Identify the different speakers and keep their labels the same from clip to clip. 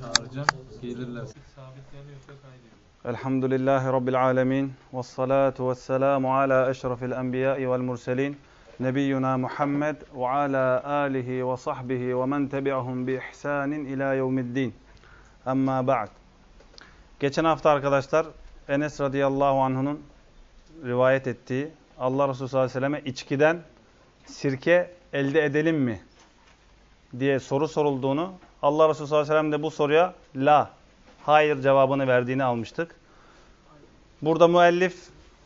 Speaker 1: Çağıracağım. Gelirler. Sabitleniyorsa kaydediyor.
Speaker 2: Elhamdülillahi Rabbil alemin. Vessalatu vesselamu ala eşrafil enbiyai vel murselin. Nebiyyuna Muhammed ve ala alihi ve sahbihi ve men tebi'ahum bi ihsanin ila yevmiddin. Amma ba'd. Geçen hafta arkadaşlar Enes radıyallahu anh'unun rivayet ettiği Allah Resulü sallallahu aleyhi ve selleme içkiden sirke elde edelim mi diye soru sorulduğunu, Allah Resulü sallallahu aleyhi ve sellem de bu soruya la, hayır cevabını verdiğini almıştık. Burada müellif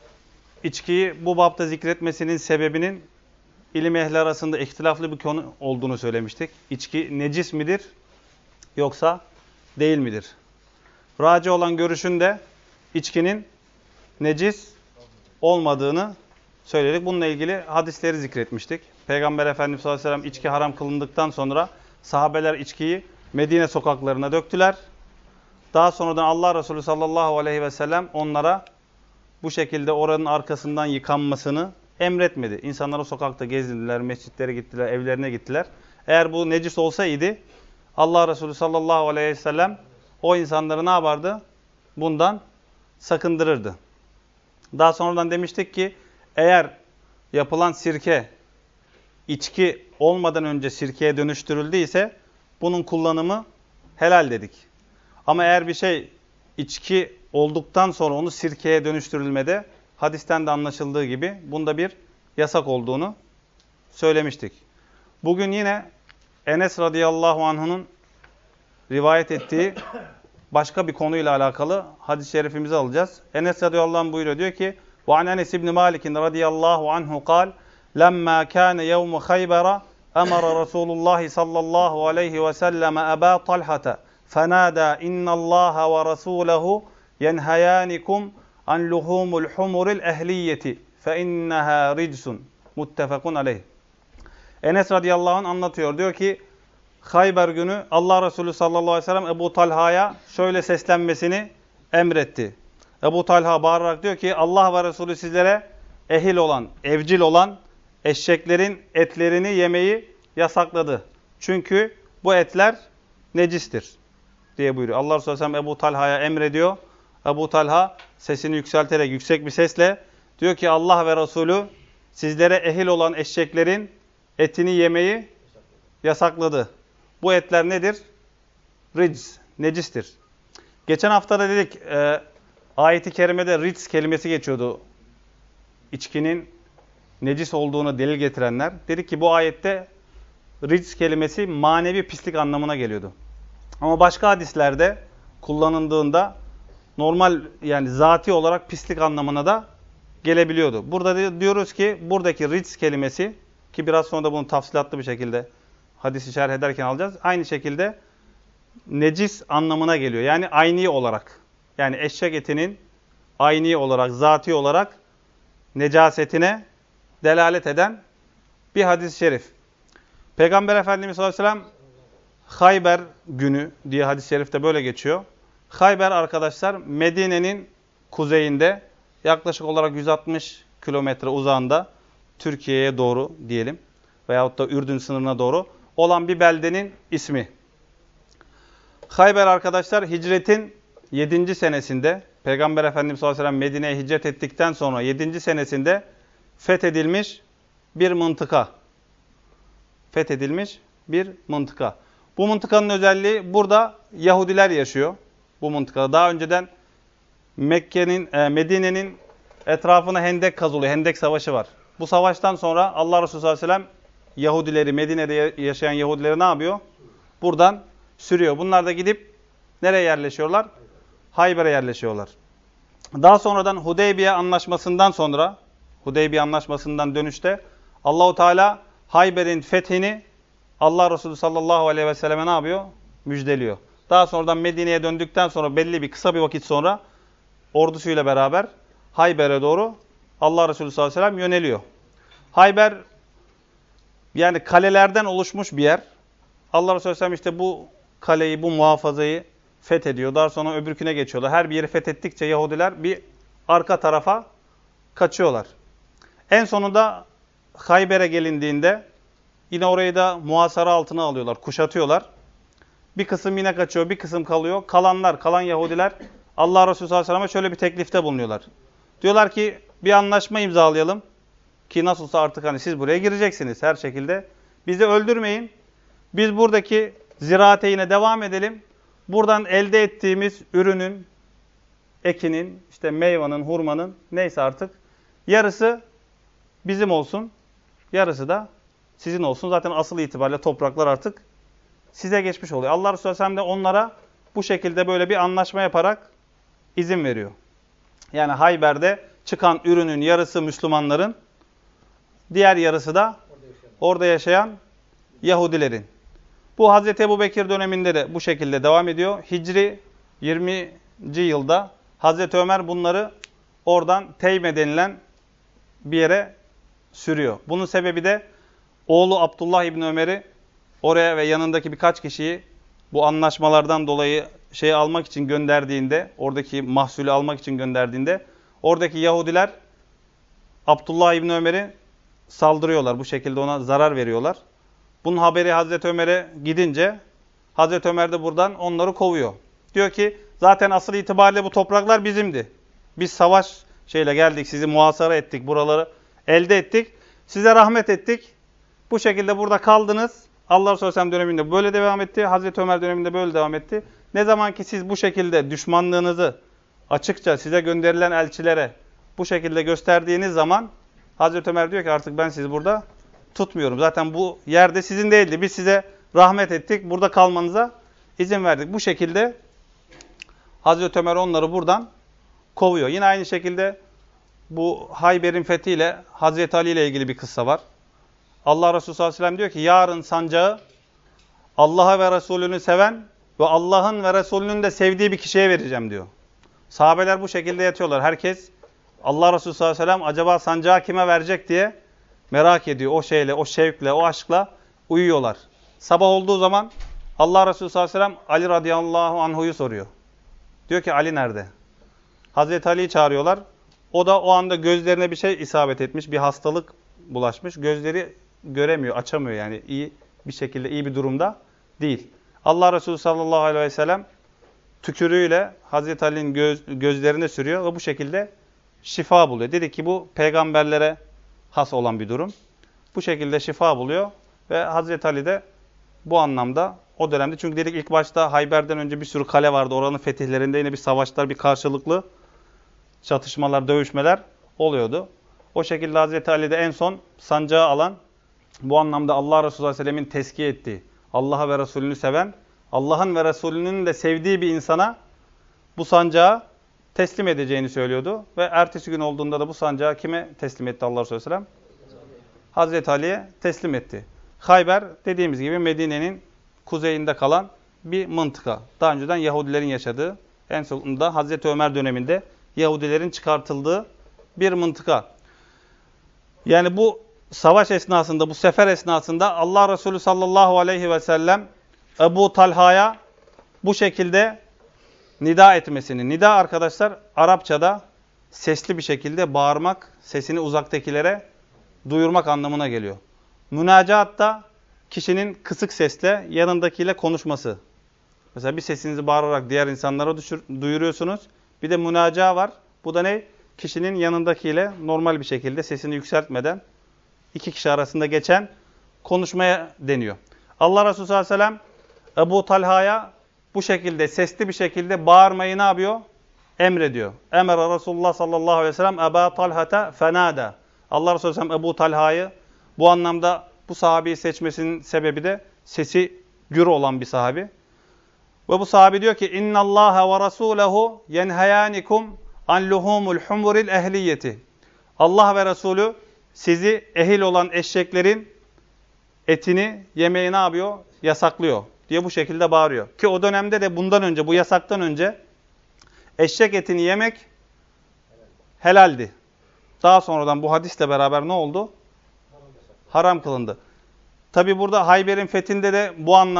Speaker 2: içkiyi bu bapta zikretmesinin sebebinin ilim ehli arasında ihtilaflı bir konu olduğunu söylemiştik. İçki necis midir yoksa değil midir? Raci olan görüşün de içkinin necis olmadığını söyledik. Bununla ilgili hadisleri zikretmiştik. Peygamber Efendimiz sallallahu aleyhi ve sellem içki haram kılındıktan sonra sahabeler içkiyi Medine sokaklarına döktüler. Daha sonradan Allah Resulü sallallahu aleyhi ve sellem onlara bu şekilde oranın arkasından yıkanmasını emretmedi. İnsanlar o sokakta gezindiler, mescitlere gittiler, evlerine gittiler. Eğer bu necis olsaydı Allah Resulü sallallahu aleyhi ve sellem o insanları ne yapardı? Bundan sakındırırdı. Daha sonradan demiştik ki eğer yapılan sirke içki olmadan önce sirkeye dönüştürüldüyse bunun kullanımı helal dedik. Ama eğer bir şey içki olduktan sonra onu sirkeye dönüştürülmede hadisten de anlaşıldığı gibi bunda bir yasak olduğunu söylemiştik. Bugün yine Enes radıyallahu anh'ın rivayet ettiği başka bir konuyla alakalı hadis-i şerifimizi alacağız. Enes radıyallahu anh buyuruyor, diyor ki وَعَنْ Enes ibn Malik radıyallahu anhu قال لَمَّا كَانَ يَوْمُ خَيْبَرَ أَمَرَ رَسُولُ اللّٰهِ صَلَّى اللّٰهُ عَلَيْهِ وَسَلَّمَ أَبَا طَلْحَةَ فَنَادَى إِنَّ اللّٰهَ وَرَسُولَهُ يَنْهَيَانِكُمْ عَنْ لُحُومُ الْحُمُرِ الْأَهْلِيَّةِ فَإِنَّهَا رِجْسٌ muttefakun aleyh. Enes radıyallahu anh anlatıyor. Diyor ki Hayber günü Allah Resulü sallallahu aleyhi ve sellem Ebu Talha'ya şöyle seslenmesini emretti. Ebu Talha bağırarak diyor ki Allah ve Resulü sizlere ehil olan, evcil olan eşeklerin etlerini yemeyi yasakladı. Çünkü bu etler necistir diye buyuruyor. Allah Resulü sallallahu aleyhi ve sellem Ebu Talha'ya emrediyor. Ebu Talha sesini yükselterek yüksek bir sesle diyor ki Allah ve Resulü sizlere ehil olan eşeklerin etini yemeyi yasakladı. Bu etler nedir? Rics, necistir. Geçen hafta da dedik ayet-i kerimede rics kelimesi geçiyordu. İçkinin necis olduğunu delil getirenler. Dedik ki bu ayette rics kelimesi manevi pislik anlamına geliyordu. Ama başka hadislerde kullanıldığında normal yani zati olarak pislik anlamına da gelebiliyordu. Burada diyoruz ki buradaki rics kelimesi ki biraz sonra da bunu tafsilatlı bir şekilde hadisi şerh ederken alacağız. Aynı şekilde necis anlamına geliyor. Yani ayni olarak. Yani eşek etinin ayni olarak, zati olarak necasetine delalet eden bir hadis-i şerif. Peygamber Efendimiz sallallahu aleyhi ve sellem Hayber günü diye hadis-i şerifte böyle geçiyor. Hayber arkadaşlar Medine'nin kuzeyinde yaklaşık olarak 160 kilometre uzağında Türkiye'ye doğru diyelim veyahut da Ürdün sınırına doğru olan bir beldenin ismi. Hayber arkadaşlar hicretin 7. senesinde Peygamber Efendimiz sallallahu aleyhi ve sellem Medine'ye hicret ettikten sonra 7. senesinde fethedilmiş bir mıntıka. Fethedilmiş bir mıntıka. Bu mıntıkanın özelliği burada Yahudiler yaşıyor. Bu mıntıkada daha önceden Medine'nin etrafına hendek kazılıyor. Hendek savaşı var. Bu savaştan sonra Allah Resulü sallallahu aleyhi ve sellem Yahudileri, Medine'de yaşayan Yahudileri ne yapıyor? Buradan sürüyor. Bunlar da gidip nereye yerleşiyorlar? Hayber'e yerleşiyorlar. Daha sonradan Hudeybiye anlaşmasından sonra, Hudeybiye anlaşmasından dönüşte Allahu Teala Hayber'in fethini Allah Resulü sallallahu aleyhi ve selleme ne yapıyor? Müjdeliyor. Daha sonradan Medine'ye döndükten sonra belli bir kısa bir vakit sonra ordusuyla beraber Hayber'e doğru Allah Resulü sallallahu aleyhi ve sellem yöneliyor. Hayber yani kalelerden oluşmuş bir yer. Allah Resulü sallallahu aleyhi ve sellem işte bu kaleyi, bu muhafazayı fethediyor. Daha sonra öbürküne geçiyorlar. Her bir yeri fethettikçe Yahudiler bir arka tarafa kaçıyorlar. En sonunda Hayber'e gelindiğinde yine orayı da muhasara altına alıyorlar, kuşatıyorlar. Bir kısım yine kaçıyor, bir kısım kalıyor. Kalan Yahudiler Allah Resulü sallallahu aleyhi ve sellem'e şöyle bir teklifte bulunuyorlar. Diyorlar ki bir anlaşma imzalayalım. Ki nasılsa artık hani siz buraya gireceksiniz her şekilde. Bizi öldürmeyin. Biz buradaki ziraate yine devam edelim. Buradan elde ettiğimiz ürünün, ekinin, işte meyvanın, hurmanın neyse artık yarısı bizim olsun. Yarısı da sizin olsun. Zaten asıl itibariyle topraklar artık size geçmiş oluyor. Allah Resulü Aleyhisselam de onlara bu şekilde böyle bir anlaşma yaparak izin veriyor. Yani Hayber'de çıkan ürünün yarısı Müslümanların, diğer yarısı da orada yaşayan Yahudilerin. Bu Hazreti Ebubekir döneminde de bu şekilde devam ediyor. Hicri 20. yılda Hazreti Ömer bunları oradan Teyme denilen bir yere sürüyor. Bunun sebebi de oğlu Abdullah İbni Ömer'i oraya ve yanındaki birkaç kişiyi bu anlaşmalardan dolayı almak için gönderdiğinde, oradaki mahsulü almak için gönderdiğinde oradaki Yahudiler Abdullah İbni Ömer'i saldırıyorlar. Bu şekilde ona zarar veriyorlar. Bunun haberi Hazreti Ömer'e gidince Hazreti Ömer de buradan onları kovuyor. Diyor ki zaten asıl itibariyle bu topraklar bizimdi. Biz savaş geldik, sizi muhasara ettik, buraları elde ettik. Size rahmet ettik. Bu şekilde burada kaldınız. Allah Resulü Aleyhisselam döneminde böyle devam etti. Hazreti Ömer döneminde böyle devam etti. Ne zaman ki siz bu şekilde düşmanlığınızı açıkça size gönderilen elçilere bu şekilde gösterdiğiniz zaman Hazreti Ömer diyor ki artık ben sizi burada tutmuyorum. Zaten bu yerde sizin değildi. Biz size rahmet ettik. Burada kalmanıza izin verdik. Bu şekilde Hazreti Ömer onları buradan kovuyor. Yine aynı şekilde bu Hayber'in fethiyle Hazreti Ali ile ilgili bir kıssa var. Allah Resulü sallallahu aleyhi ve sellem diyor ki yarın sancağı Allah'a ve Resulünü seven ve Allah'ın ve Resulünün de sevdiği bir kişiye vereceğim diyor. Sahabeler bu şekilde yatıyorlar. Herkes Allah Resulü sallallahu aleyhi ve sellem acaba sancağı kime verecek diye merak ediyor. O o şevkle, o aşkla uyuyorlar. Sabah olduğu zaman Allah Resulü sallallahu aleyhi ve sellem Ali radıyallahu anhu'yu soruyor. Diyor ki Ali nerede? Hazreti Ali'yi çağırıyorlar. O da o anda gözlerine bir şey isabet etmiş. Bir hastalık bulaşmış. Gözleri göremiyor, açamıyor yani. İyi bir durumda değil. Allah Resulü sallallahu aleyhi ve sellem tükürüğüyle Hazreti Ali'nin gözlerine sürüyor ve bu şekilde şifa buluyor. Dedi ki bu peygamberlere has olan bir durum. Bu şekilde şifa buluyor ve Hazreti Ali de bu anlamda o dönemde, çünkü dedik ilk başta Hayber'den önce bir sürü kale vardı. Oranın fetihlerinde yine bir savaşlar, bir karşılıklı çatışmalar, dövüşmeler oluyordu. O şekilde Hazreti Ali de en son sancağı alan, bu anlamda Allah Resulü Aleyhisselam'ın tezkiye ettiği, Allah'a ve Resulünü seven, Allah'ın ve Resulünün de sevdiği bir insana bu sancağı teslim edeceğini söylüyordu. Ve ertesi gün olduğunda da bu sancağı kime teslim etti Allah Resulü Aleyhisselam? Hazreti Ali'ye teslim etti. Hayber dediğimiz gibi Medine'nin kuzeyinde kalan bir mıntıka. Daha önceden Yahudilerin yaşadığı, en sonunda Hazreti Ömer döneminde Yahudilerin çıkartıldığı bir mıntıka. Yani bu savaş esnasında, bu sefer esnasında Allah Resulü sallallahu aleyhi ve sellem Ebu Talha'ya bu şekilde nida etmesini. Nida arkadaşlar Arapçada sesli bir şekilde bağırmak, sesini uzaktakilere duyurmak anlamına geliyor. Münacaat da kişinin kısık sesle yanındakiyle konuşması. Mesela bir sesinizi bağırarak diğer insanlara duyuruyorsunuz. Bir de münaca var. Bu da ne? Kişinin yanındakiyle normal bir şekilde sesini yükseltmeden iki kişi arasında geçen konuşmaya deniyor. Allah Resulü sallallahu aleyhi ve sellem Ebu Talha'ya bu şekilde sesli bir şekilde bağırmayı ne yapıyor? Emrediyor. Emre Resulullah sallallahu aleyhi ve sellem Ebu Talha'ta fenada. Allah Resulü sallallahu aleyhi ve sellem Ebu Talha'yı bu anlamda bu sahabeyi seçmesinin sebebi de sesi gür olan bir sahabi. Ve bu sahabe diyor ki İnna Allah ve Rasuluhu yenhayanikum an luhumul humuril ehliyeti. Allah ve Resulü sizi ehil olan eşeklerin etini yemeyi ne yapıyor? Yasaklıyor diye bu şekilde bağırıyor. Ki o dönemde de bundan önce, bu yasaktan önce eşek etini yemek helaldi. Daha sonradan bu hadisle beraber ne oldu? Haram kılındı. Tabi burada Hayber'in fethinde de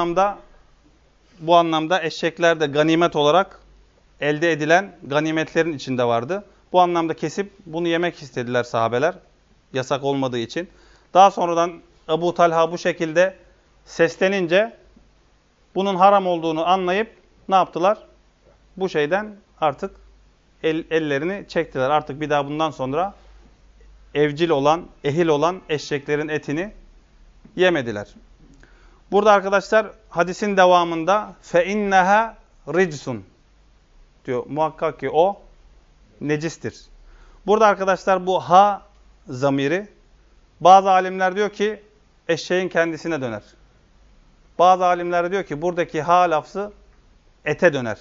Speaker 2: bu anlamda eşekler de ganimet olarak elde edilen ganimetlerin içinde vardı. Bu anlamda kesip bunu yemek istediler sahabeler. Yasak olmadığı için. Daha sonradan Ebu Talha bu şekilde seslenince bunun haram olduğunu anlayıp ne yaptılar? Bu şeyden artık ellerini çektiler. Artık bir daha bundan sonra evcil olan, ehil olan eşeklerin etini yemediler. Burada arkadaşlar hadisin devamında فَاِنَّهَا رِجْسٌ diyor. Muhakkak ki o necistir. Burada arkadaşlar bu ha zamiri bazı alimler diyor ki eşeğin kendisine döner. Bazı alimler diyor ki buradaki ha lafzı ete döner.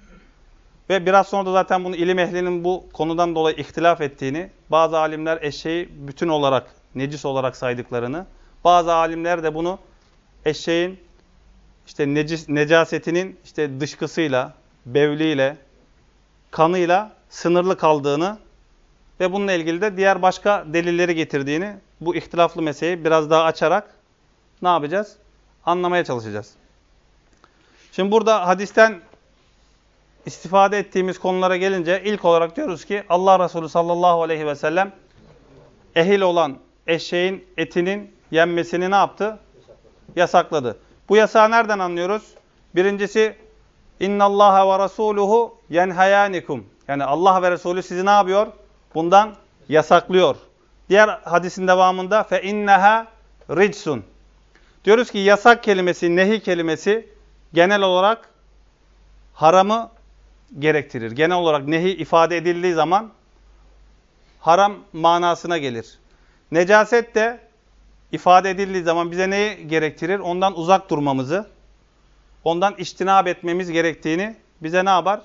Speaker 2: Ve biraz sonra da zaten bunu ilim ehlinin bu konudan dolayı ihtilaf ettiğini, bazı alimler eşeği bütün olarak, necis olarak saydıklarını, bazı alimler de bunu eşeğin işte necasetinin işte dışkısıyla, bevliyle, kanıyla sınırlı kaldığını ve bununla ilgili de diğer başka delilleri getirdiğini, bu ihtilaflı meseleyi biraz daha açarak ne yapacağız? Anlamaya çalışacağız. Şimdi burada hadisten istifade ettiğimiz konulara gelince ilk olarak diyoruz ki Allah Resulü sallallahu aleyhi ve sellem ehil olan eşeğin etinin yenmesini ne yaptı? Yasakladı. Bu yasağı nereden anlıyoruz? Birincisi İnnallâhe ve rasûluhu yenhayânikum. Yani Allah ve Resulü sizi ne yapıyor? Bundan yasaklıyor. Diğer hadisin devamında fe inneha ricsun. Diyoruz ki yasak kelimesi, nehi kelimesi genel olarak haramı gerektirir. Genel olarak nehi ifade edildiği zaman haram manasına gelir. Necaset de ifade edildiği zaman bize neyi gerektirir? Ondan uzak durmamızı, ondan içtinab etmemiz gerektiğini bize ne yapar?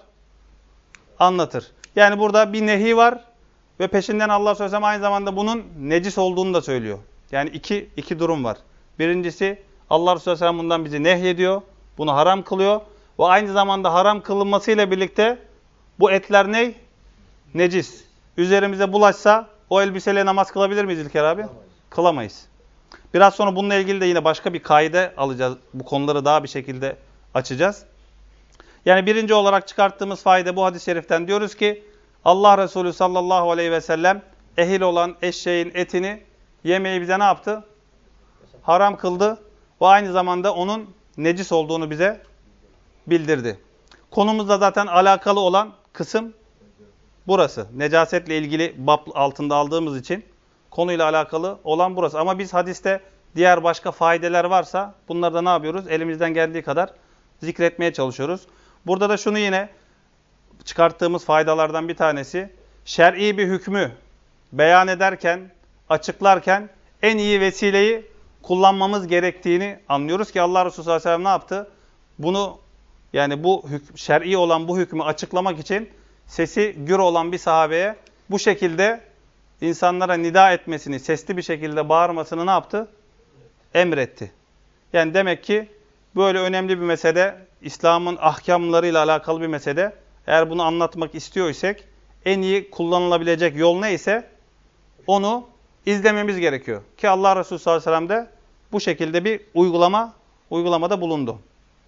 Speaker 2: Anlatır. Yani burada bir nehi var ve peşinden Allah Resulü aynı zamanda bunun necis olduğunu da söylüyor. Yani iki durum var. Birincisi Allah Resulü bundan bizi nehyediyor, bunu haram kılıyor ve aynı zamanda haram kılınmasıyla birlikte bu etler ne? Necis. Üzerimize bulaşsa o elbiseyle namaz kılabilir miyiz İlker abi? Kılamayız. Biraz sonra bununla ilgili de yine başka bir kaide alacağız. Bu konuları daha bir şekilde açacağız. Yani birinci olarak çıkarttığımız fayda bu hadis-i şeriften diyoruz ki Allah Resulü sallallahu aleyhi ve sellem ehil olan eşeğin etini yemeyi bize ne yaptı? Haram kıldı ve aynı zamanda onun necis olduğunu bize bildirdi. Konumuzla zaten alakalı olan kısım burası. Necasetle ilgili bab altında aldığımız için konuyla alakalı olan burası. Ama biz hadiste diğer başka faydeler varsa bunları da ne yapıyoruz? Elimizden geldiği kadar zikretmeye çalışıyoruz. Burada da şunu yine çıkarttığımız faydalardan bir tanesi, şer'i bir hükmü beyan ederken, açıklarken en iyi vesileyi kullanmamız gerektiğini anlıyoruz ki Allah Resulü sallallahu aleyhi ve sellem ne yaptı? Bunu yani bu şer'i olan bu hükmü açıklamak için sesi gür olan bir sahabeye bu şekilde insanlara nida etmesini, sesli bir şekilde bağırmasını ne yaptı? Emretti. Yani demek ki böyle önemli bir mesele, İslam'ın ahkamlarıyla alakalı bir mesele. Eğer bunu anlatmak istiyor isek en iyi kullanılabilecek yol neyse onu izlememiz gerekiyor. Ki Allah Resulü sallallahu aleyhi ve sellem de bu şekilde bir uygulamada bulundu.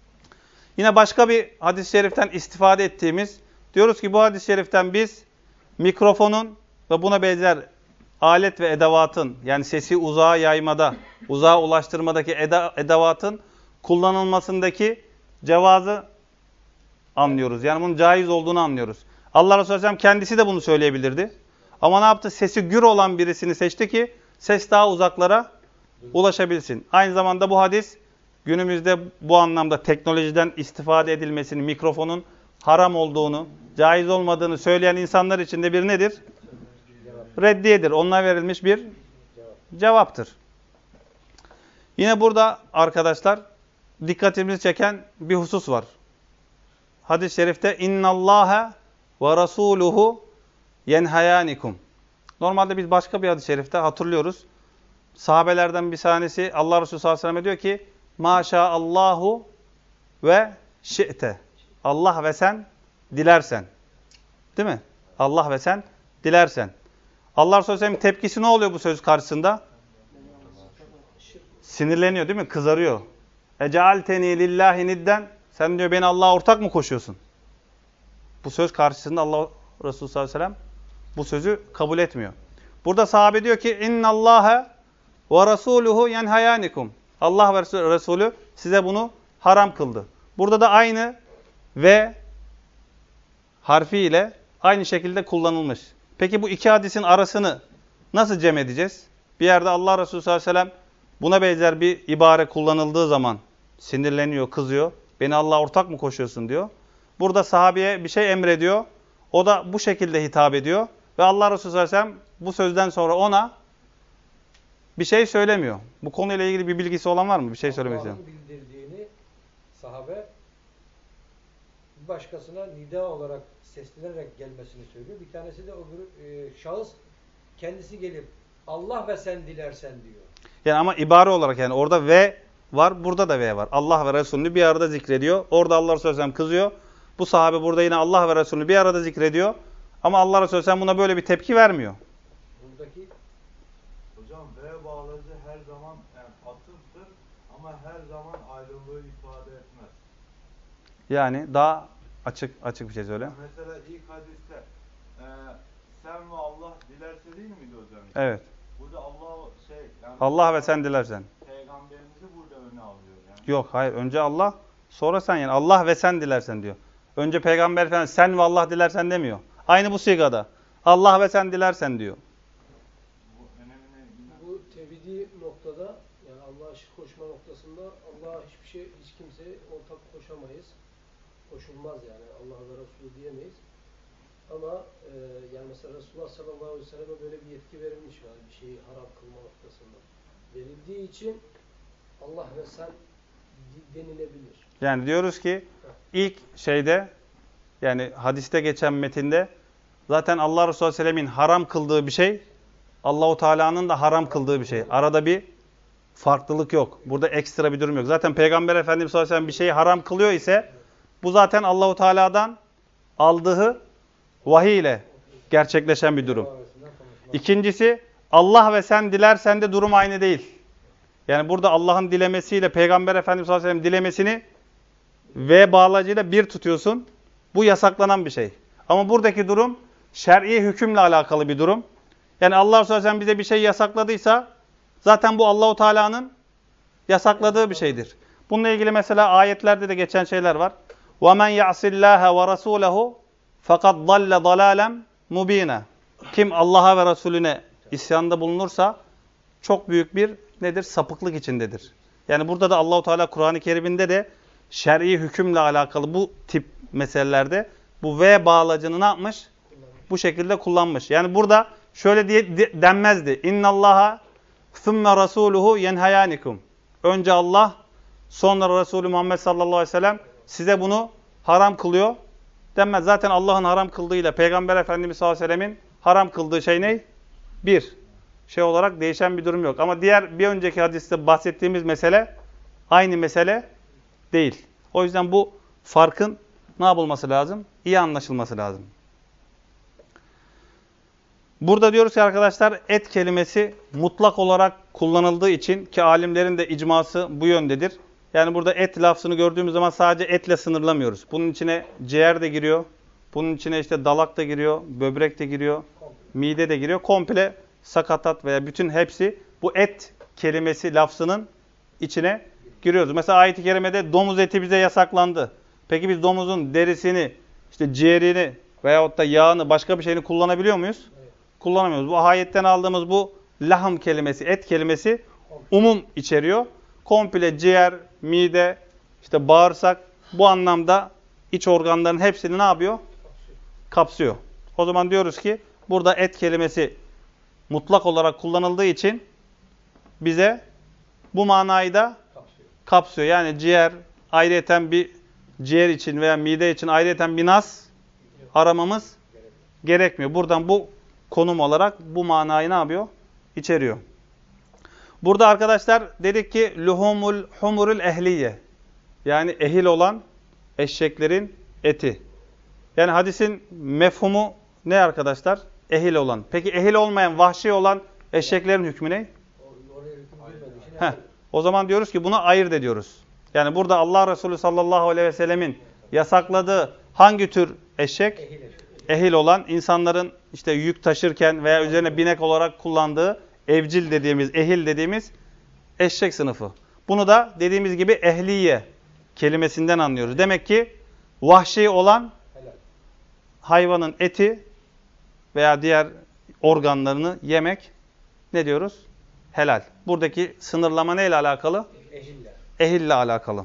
Speaker 2: Yine başka bir hadis-i şeriften istifade ettiğimiz, diyoruz ki bu hadis-i şeriften biz mikrofonun ve buna benzer alet ve edevatın, yani sesi uzağa yaymada, uzağa ulaştırmadaki edevatın kullanılmasındaki cevazı anlıyoruz. Yani bunun caiz olduğunu anlıyoruz. Allah Resulü Aleyhisselam kendisi de bunu söyleyebilirdi. Ama ne yaptı? Sesi gür olan birisini seçti ki ses daha uzaklara ulaşabilsin. Aynı zamanda bu hadis günümüzde bu anlamda teknolojiden istifade edilmesini, mikrofonun haram olduğunu, caiz olmadığını söyleyen insanlar için de bir nedir? Reddiyedir. Onlara verilmiş bir cevaptır. Yine burada arkadaşlar dikkatimizi çeken bir husus var. Hadis-i şerifte innallâhe ve rasûluhu yenhayânikum. Normalde biz başka bir hadis-i şerifte hatırlıyoruz. Sahabelerden bir tanesi Allah Resulü sallallahu aleyhi ve sellem diyor ki maşaallahu ve şi'te. Allah ve sen dilersen. Değil mi? Allah ve sen dilersen. Allah Resulü sallallahu tepkisi ne oluyor bu söz karşısında? Sinirleniyor değil mi? Kızarıyor. Ecealteni lillahi nidden. Sen diyor beni Allah'a ortak mı koşuyorsun? Bu söz karşısında Allah Resulü sallallahu aleyhi ve sellem bu sözü kabul etmiyor. Burada sahabe diyor ki innallâhe ve rasûluhu yenhayânikum. Allah ve Resulü size bunu haram kıldı. Burada da aynı ve harfiyle aynı şekilde kullanılmış. Peki bu iki hadisin arasını nasıl cem edeceğiz? Bir yerde Allah Resulü sallallahu aleyhi ve sellem buna benzer bir ibare kullanıldığı zaman sinirleniyor, kızıyor. Beni Allah'a ortak mı koşuyorsun diyor. Burada sahabeye bir şey emrediyor. O da bu şekilde hitap ediyor. Ve Allah Resulü sallallahu aleyhi ve sellem bu sözden sonra ona bir şey söylemiyor. Bu konuyla ilgili bir bilgisi olan var mı? Bir şey söylemek istiyorum.
Speaker 3: Allah'ın bildirdiğini sahabe bir başkasına nida olarak seslenerek gelmesini söylüyor. Bir tanesi de öbür şahıs kendisi gelip Allah ve sen dilersen diyor.
Speaker 2: Yani ama ibare olarak yani orada ve var, burada da ve var. Allah ve Resulünü bir arada zikrediyor. Orada Allah Resulü sallallahu aleyhi ve sellem kızıyor. Bu sahabe burada yine Allah ve Resulünü bir arada zikrediyor. Ama Allah Resulü sallallahu aleyhi ve sellem buna böyle bir tepki vermiyor.
Speaker 3: Buradaki
Speaker 4: Hocam V bağlacı her zaman yani atıftır ama her zaman ayrılığı ifade etmez.
Speaker 2: Yani daha açık bir şey söyle.
Speaker 4: Mesela ilk hadiste sen ve Allah dilerse değil miydi hocam?
Speaker 2: Evet.
Speaker 4: Burada Allah yani
Speaker 2: Allah ve sen dilersen.
Speaker 4: Peygamberimizi burada öne alıyor yani.
Speaker 2: Yok hayır önce Allah sonra sen yani Allah ve sen dilersen diyor. Önce Peygamber Efendimiz sen ve Allah dilersen demiyor. Aynı bu sigada. Allah ve sen dilersen diyor.
Speaker 5: Bu tevhidi noktada yani Allah'a şirk koşma noktasında Allah'a hiçbir şey, hiç kimseye ortak koşamayız. Koşulmaz yani. Allah ve Resulü diyemeyiz. Ama yani mesela Resulullah sallallahu aleyhi ve sellem'e böyle bir yetki verilmiş yani bir şeyi haram kılma noktasında. Verildiği için Allah ve sen denilebilir.
Speaker 2: Yani diyoruz ki ilk şeyde yani hadiste geçen metinde zaten Allah Resulü sallallahu aleyhi ve sellem'in haram kıldığı bir şey Allahu Teala'nın da haram kıldığı bir şey. Arada bir farklılık yok. Burada ekstra bir durum yok. Zaten Peygamber Efendimiz sallallahu aleyhi ve sellem bir şeyi haram kılıyor ise bu zaten Allahu Teala'dan aldığı vahiy ile gerçekleşen bir durum. İkincisi Allah ve sen dilersen de durum aynı değil. Yani burada Allah'ın dilemesiyle Peygamber Efendimiz sallallahu aleyhi ve sellem dilemesini ve bağlacıyla bir tutuyorsun. Bu yasaklanan bir şey. Ama buradaki durum şer'i hükümle alakalı bir durum. Yani Allah Resulü Aleyhisselam bize bir şey yasakladıysa zaten bu Allahu Teala'nın yasakladığı bir şeydir. Bununla ilgili mesela ayetlerde de geçen şeyler var. وَمَنْ يَعْصِ اللّٰهَ وَرَسُولَهُ فَقَدْ ضَلَّ ضَلَالًا مُب۪ينًا Kim Allah'a ve Resulüne isyanda bulunursa çok büyük bir nedir? Sapıklık içindedir. Yani burada da Allahu Teala Kur'an-ı Kerim'inde de şer'i hükümle alakalı bu tip meselelerde bu ve bağlacını ne yapmış? Bu şekilde kullanmış. Yani burada şöyle diye denmezdi. İnnallaha thumme rasuluhu yenhayanikum. Önce Allah, sonra Resulü Muhammed sallallahu aleyhi ve sellem size bunu haram kılıyor denmez. Zaten Allah'ın haram kıldığıyla Peygamber Efendimiz sallallahu aleyhi ve sellemin haram kıldığı şey ne? Bir. Şey olarak değişen bir durum yok. Ama diğer bir önceki hadiste bahsettiğimiz mesele aynı mesele değil. O yüzden bu farkın ne yapılması lazım? İyi anlaşılması lazım. Burada diyoruz ki arkadaşlar et kelimesi mutlak olarak kullanıldığı için ki alimlerin de icması bu yöndedir. Yani burada et lafzını gördüğümüz zaman sadece etle sınırlamıyoruz. Bunun içine ciğer de giriyor. Bunun içine işte dalak da giriyor, böbrek de giriyor, mide de giriyor. Komple sakatat veya bütün hepsi bu et kelimesi lafzının içine giriyoruz. Mesela ayet-i kerimede domuz eti bize yasaklandı. Peki biz domuzun derisini, işte ciğerini veyahut da yağını başka bir şeyini kullanabiliyor muyuz? Evet. Kullanamıyoruz. Bu ayetten aldığımız bu lahm kelimesi, et kelimesi umum içeriyor. Komple ciğer, mide, işte bağırsak bu anlamda iç organların hepsini ne yapıyor? Kapsıyor. O zaman diyoruz ki burada et kelimesi mutlak olarak kullanıldığı için bize bu manayı da kapsıyor. Yani ciğer ayrıyeten bir ciğer için veya mide için ayrıyeten bir nas aramamız gerekmiyor. Buradan bu konum olarak bu manayı ne yapıyor? İçeriyor. Burada arkadaşlar dedik ki luhumul humurul ehliye. Yani ehil olan eşeklerin eti. Yani hadisin mefhumu ne arkadaşlar? Ehil olan. Peki ehil olmayan, vahşi olan eşeklerin hükmü ne? O zaman diyoruz ki buna ayırt ediyoruz. Yani burada Allah Resulü sallallahu aleyhi ve sellemin yasakladığı hangi tür eşek? Ehil olan, insanların işte yük taşırken veya üzerine binek olarak kullandığı evcil dediğimiz, ehil dediğimiz eşek sınıfı. Bunu da dediğimiz gibi ehliye kelimesinden anlıyoruz. Demek ki vahşi olan
Speaker 3: Helal.
Speaker 2: hayvanın eti veya diğer organlarını yemek ne diyoruz? Helal. Buradaki sınırlama neyle alakalı?
Speaker 3: Ehiller.
Speaker 2: Ehille alakalı.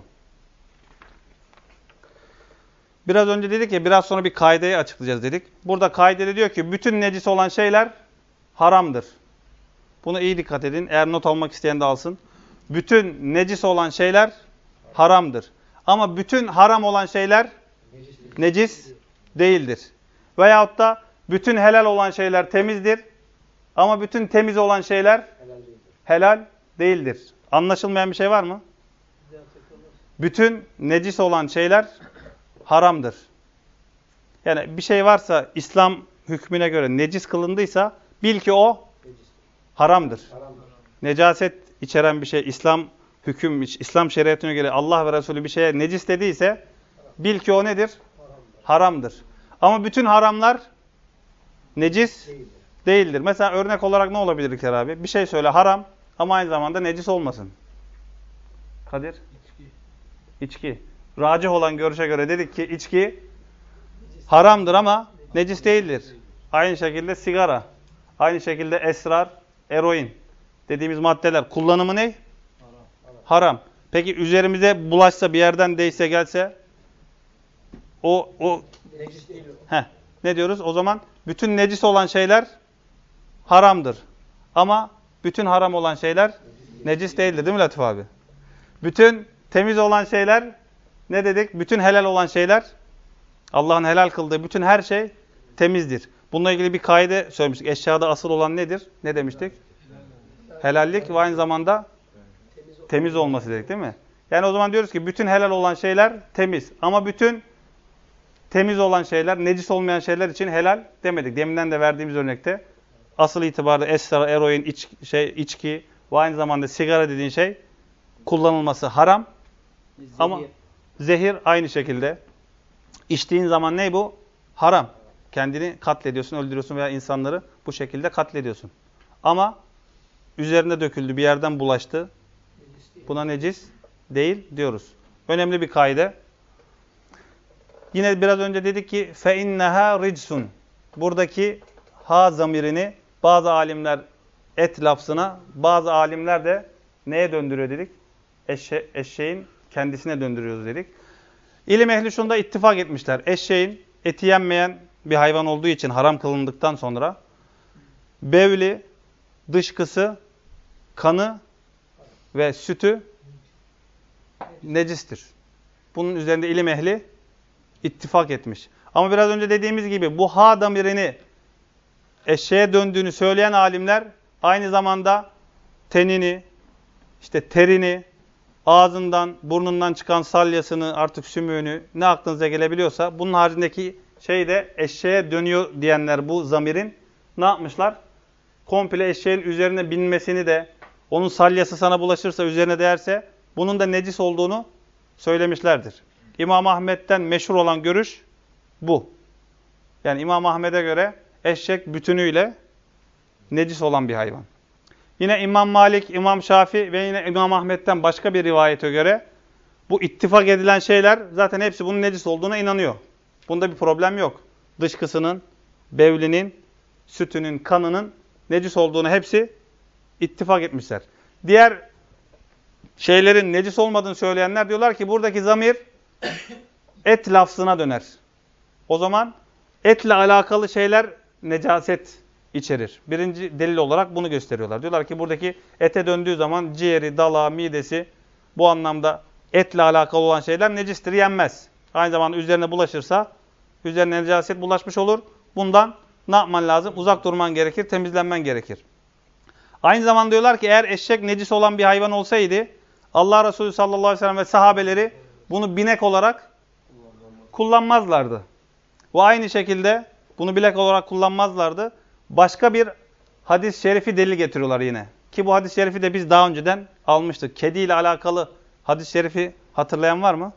Speaker 2: Biraz önce dedik ya, biraz sonra bir kaideyi açıklayacağız dedik. Burada kaidede diyor ki bütün necis olan şeyler haramdır. Buna iyi dikkat edin. Eğer not almak isteyen de alsın. Bütün necis olan şeyler haramdır. Ama bütün haram olan şeyler necis değildir. Veyahut da bütün helal olan şeyler temizdir. Ama bütün temiz olan şeyler
Speaker 3: Helal değildir.
Speaker 2: helal değildir. Anlaşılmayan bir şey var mı? Bütün necis olan şeyler haramdır. Yani bir şey varsa İslam hükmüne göre necis kılındıysa bil ki o
Speaker 3: Necistir.
Speaker 2: haramdır.
Speaker 3: Haramdır.
Speaker 2: Necaset içeren bir şey İslam şeriatına göre Allah ve Resulü bir şeye necis dediyse bil ki o nedir? Haramdır. Ama bütün haramlar necis
Speaker 3: Değildir.
Speaker 2: değildir. Mesela örnek olarak ne olabilir İlker abi? Bir şey söyle haram ama aynı zamanda necis olmasın. Kadir? İçki. Racih olan görüşe göre dedik ki içki haramdır ama necis değildir. Aynı şekilde sigara, aynı şekilde esrar, eroin dediğimiz maddeler kullanımı ne? Haram. Peki üzerimize bulaşsa, bir yerden değse gelse o
Speaker 3: Necis değil o.
Speaker 2: ne diyoruz? O zaman bütün necis olan şeyler haramdır. Ama bütün haram olan şeyler necis değildir, değil mi Latif abi? Bütün temiz olan şeyler ne dedik? Bütün helal olan şeyler, Allah'ın helal kıldığı bütün her şey temizdir. Bununla ilgili bir kaide söylemiştik. Eşyada asıl olan nedir? Ne demiştik? Helallik ve aynı zamanda temiz olması dedik, değil mi? Yani o zaman diyoruz ki bütün helal olan şeyler temiz. Ama bütün temiz olan şeyler, necis olmayan şeyler için helal demedik. Deminden de verdiğimiz örnekte asıl itibarı esrar, eroin, içki ve aynı zamanda sigara dediğin şey kullanılması haram. Ama zehir aynı şekilde. İçtiğin zaman ne bu? Haram. Kendini katlediyorsun, öldürüyorsun veya insanları bu şekilde katlediyorsun. Ama üzerine döküldü, bir yerden bulaştı. Buna necis değil diyoruz. Önemli bir kaide. Yine biraz önce dedik ki فَاِنَّهَا رِجْسٌ. Buradaki ha zamirini bazı alimler et lafzına, bazı alimler de neye döndürüyor dedik? Eşeğin kendisine döndürüyoruz dedik. İlim ehli şunda ittifak etmişler. Eşeğin eti yenmeyen bir hayvan olduğu için haram kılındıktan sonra bevli, dışkısı, kanı ve sütü necistir. Bunun üzerinde ilim ehli ittifak etmiş. Ama biraz önce dediğimiz gibi bu ha damirini eşeğe döndüğünü söyleyen alimler aynı zamanda tenini, işte terini, ağzından, burnundan çıkan salyasını, artık sümüğünü ne aklınıza gelebiliyorsa bunun haricindeki şey de eşeğe dönüyor diyenler bu zamirin ne yapmışlar? Komple eşeğin üzerine binmesini de onun salyası sana bulaşırsa, üzerine değerse bunun da necis olduğunu söylemişlerdir. İmam Ahmet'ten meşhur olan görüş bu. Yani İmam Ahmet'e göre eşek bütünüyle necis olan bir hayvan. Yine İmam Malik, İmam Şafii ve yine İmam Ahmet'ten başka bir rivayete göre bu ittifak edilen şeyler zaten hepsi bunun necis olduğuna inanıyor. Bunda bir problem yok. Dışkısının, bevlinin, sütünün, kanının necis olduğunu hepsi ittifak etmişler. Diğer şeylerin necis olmadığını söyleyenler diyorlar ki buradaki zamir et lafzına döner. O zaman etle alakalı şeyler necaset içerir. Birinci delil olarak bunu gösteriyorlar. Diyorlar ki buradaki ete döndüğü zaman ciğeri, dalağı, midesi bu anlamda etle alakalı olan şeyler necistir, yenmez. Aynı zamanda üzerine bulaşırsa üzerine necaset bulaşmış olur. Bundan ne yapman lazım? Uzak durman gerekir, temizlenmen gerekir. Aynı zamanda diyorlar ki eğer eşek necis olan bir hayvan olsaydı Allah Resulü sallallahu aleyhi ve sellem ve sahabeleri bunu binek olarak kullanmazlardı. Ve aynı şekilde bunu bilek olarak kullanmazlardı. Başka bir hadis-i şerifi delil getiriyorlar yine. Ki bu hadis-i şerifi de biz daha önceden almıştık. Kedi ile alakalı hadis-i şerifi hatırlayan var mı?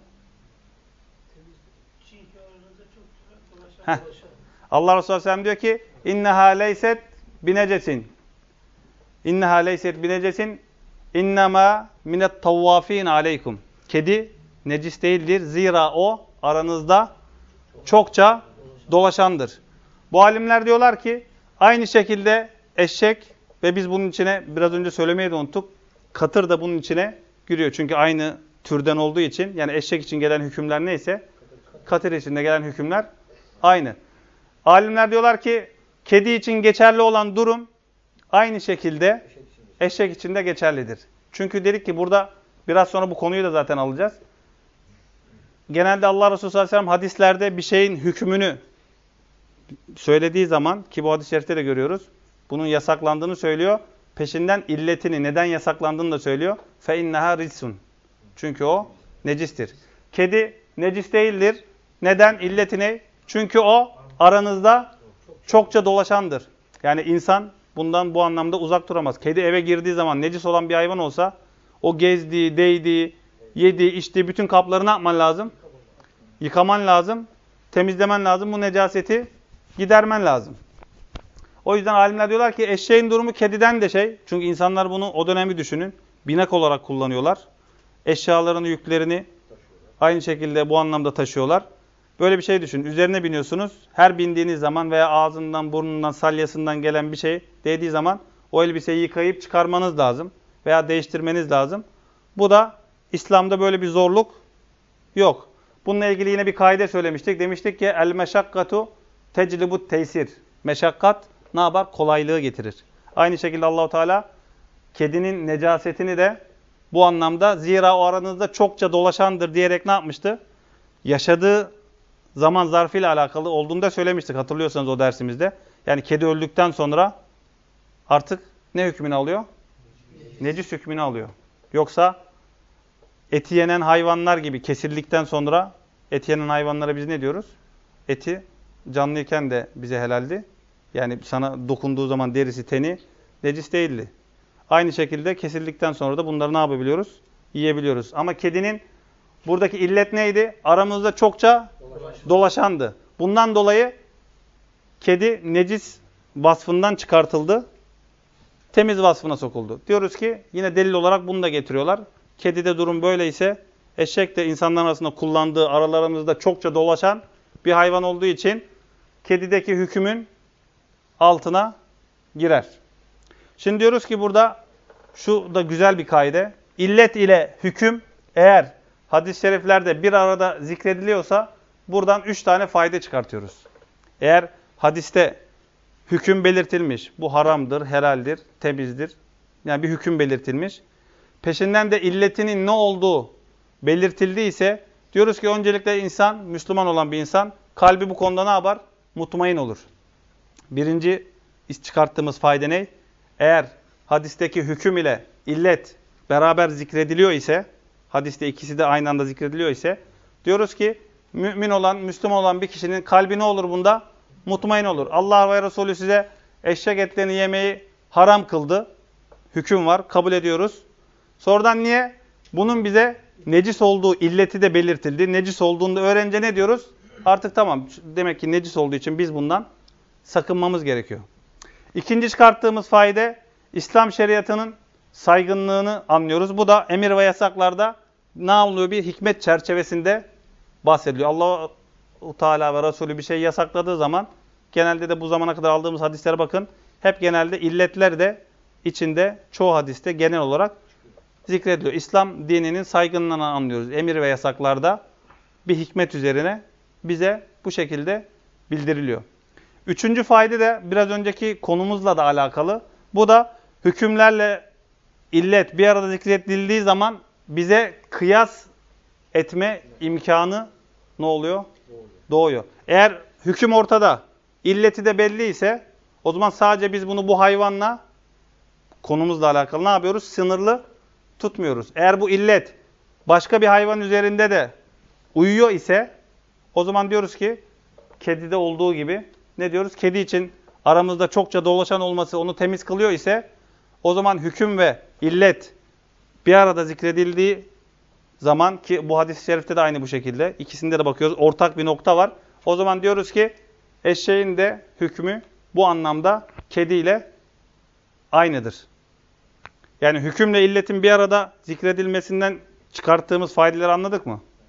Speaker 2: Allah Resulü Aleyhisselam diyor ki İnneha leyset binecesin. İnneha leyset binecesin. İnnemâ minet tavvâfîn aleykum. Kedi necis değildir. Zira o aranızda çokça dolaşandır. Bu alimler diyorlar ki aynı şekilde eşek ve biz bunun içine biraz önce söylemeyi de unuttuk. Katır da bunun içine giriyor. Çünkü aynı türden olduğu için yani eşek için gelen hükümler neyse katır için de gelen hükümler aynı. Alimler diyorlar ki kedi için geçerli olan durum aynı şekilde eşek için de geçerlidir. Çünkü dedik ki burada biraz sonra bu konuyu da zaten alacağız. Genelde Allah Resulü sallallahu aleyhi ve sellem hadislerde bir şeyin hükmünü söylediği zaman ki bu hadis-i şerifte de görüyoruz. Bunun yasaklandığını söylüyor. Peşinden illetini, neden yasaklandığını da söylüyor. فَاِنَّهَا رِجْسٌ. Çünkü o necistir. Kedi necis değildir. Neden? İlletini. Çünkü o aranızda çokça dolaşandır. Yani insan bundan bu anlamda uzak duramaz. Kedi eve girdiği zaman necis olan bir hayvan olsa o gezdiği, değdiği, yediği, içtiği bütün kapları ne yapman lazım? Yıkaman lazım, temizlemen lazım. Bu necaseti gidermen lazım. O yüzden alimler diyorlar ki eşeğin durumu kediden de şey. Çünkü insanlar bunu o dönemi düşünün. Binek olarak kullanıyorlar. Eşyalarını, yüklerini aynı şekilde bu anlamda taşıyorlar. Böyle bir şey düşünün. Üzerine biniyorsunuz. Her bindiğiniz zaman veya ağzından, burnundan, salyasından gelen bir şey değdiği zaman o elbiseyi yıkayıp çıkarmanız lazım. Veya değiştirmeniz lazım. Bu da İslam'da böyle bir zorluk yok. Bununla ilgili yine bir kaide söylemiştik. Demiştik ki el meşakkatu teclibut teysir. Meşakkat ne yapar? Kolaylığı getirir. Aynı şekilde Allahu Teala kedinin necasetini de bu anlamda zira o aranızda çokça dolaşandır diyerek ne yapmıştı? Yaşadığı zaman zarfıyla alakalı olduğunu da söylemiştik hatırlıyorsanız o dersimizde. Yani kedi öldükten sonra artık ne hükmünü alıyor? Necis hükmünü alıyor. Yoksa eti yenen hayvanlar gibi kesildikten sonra eti yenen hayvanlara biz ne diyoruz? Eti canlıyken de bize helaldi. Yani sana dokunduğu zaman derisi, teni necis değildi. Aynı şekilde kesildikten sonra da bunları ne yapabiliyoruz? Yiyebiliyoruz. Ama kedinin buradaki illet neydi? Aramızda çokça dolaşandı. Bundan dolayı kedi necis vasfından çıkartıldı. Temiz vasfına sokuldu. Diyoruz ki yine delil olarak bunu da getiriyorlar. Kedide durum böyleyse eşek de insanlar arasında kullandığı aralarımızda çokça dolaşan bir hayvan olduğu için kedideki hükmün altına girer. Şimdi diyoruz ki burada şu da güzel bir kaide. İllet ile hüküm eğer hadis-i şeriflerde bir arada zikrediliyorsa buradan 3 tane fayda çıkartıyoruz. Eğer hadiste hüküm belirtilmiş, bu haramdır, helaldir, temizdir. Yani bir hüküm belirtilmiş. Peşinden de illetinin ne olduğu belirtildiyse diyoruz ki öncelikle insan, Müslüman olan bir insan kalbi bu konuda ne yapar? Mutmain olur. Birinci çıkarttığımız fayda ne? Eğer hadisteki hüküm ile illet beraber zikrediliyor ise, hadiste ikisi de aynı anda zikrediliyor ise diyoruz ki mümin olan, Müslüman olan bir kişinin kalbi ne olur bunda? Mutmain olur. Allah ve Resulü size eşek etlerini yemeyi haram kıldı. Hüküm var. Kabul ediyoruz. Sonradan niye? Bunun bize necis olduğu illeti de belirtildi. Necis olduğunda öğrenince ne diyoruz? Artık tamam. Demek ki necis olduğu için biz bundan sakınmamız gerekiyor. İkinci çıkarttığımız fayda İslam şeriatının saygınlığını anlıyoruz. Bu da emir ve yasaklarda ne oluyor? Bir hikmet çerçevesinde bahsediliyor. Allah-u Teala ve Resulü bir şey yasakladığı zaman genelde de bu zamana kadar aldığımız hadislere bakın. Hep genelde illetler de içinde çoğu hadiste genel olarak zikrediliyor. İslam dininin saygınlığını anlıyoruz. Emir ve yasaklarda bir hikmet üzerine bize bu şekilde bildiriliyor. Üçüncü fayda da biraz önceki konumuzla da alakalı. Bu da hükümlerle illet bir arada zikredildiği zaman bize kıyas etme imkanı ne oluyor? Doğuyor. Eğer hüküm ortada, illeti de belli ise o zaman sadece biz bunu bu hayvanla konumuzla alakalı ne yapıyoruz? Sınırlı tutmuyoruz. Eğer bu illet başka bir hayvan üzerinde de uyuyor ise o zaman diyoruz ki kedide olduğu gibi ne diyoruz? Kedi için aramızda çokça dolaşan olması onu temiz kılıyor ise o zaman hüküm ve illet bir arada zikredildiği zaman ki bu hadis-i şerifte de aynı bu şekilde. İkisinde de bakıyoruz. Ortak bir nokta var. O zaman diyoruz ki eşeğin de hükmü bu anlamda kediyle aynıdır. Yani hükümle illetin bir arada zikredilmesinden çıkarttığımız faydaları anladık mı?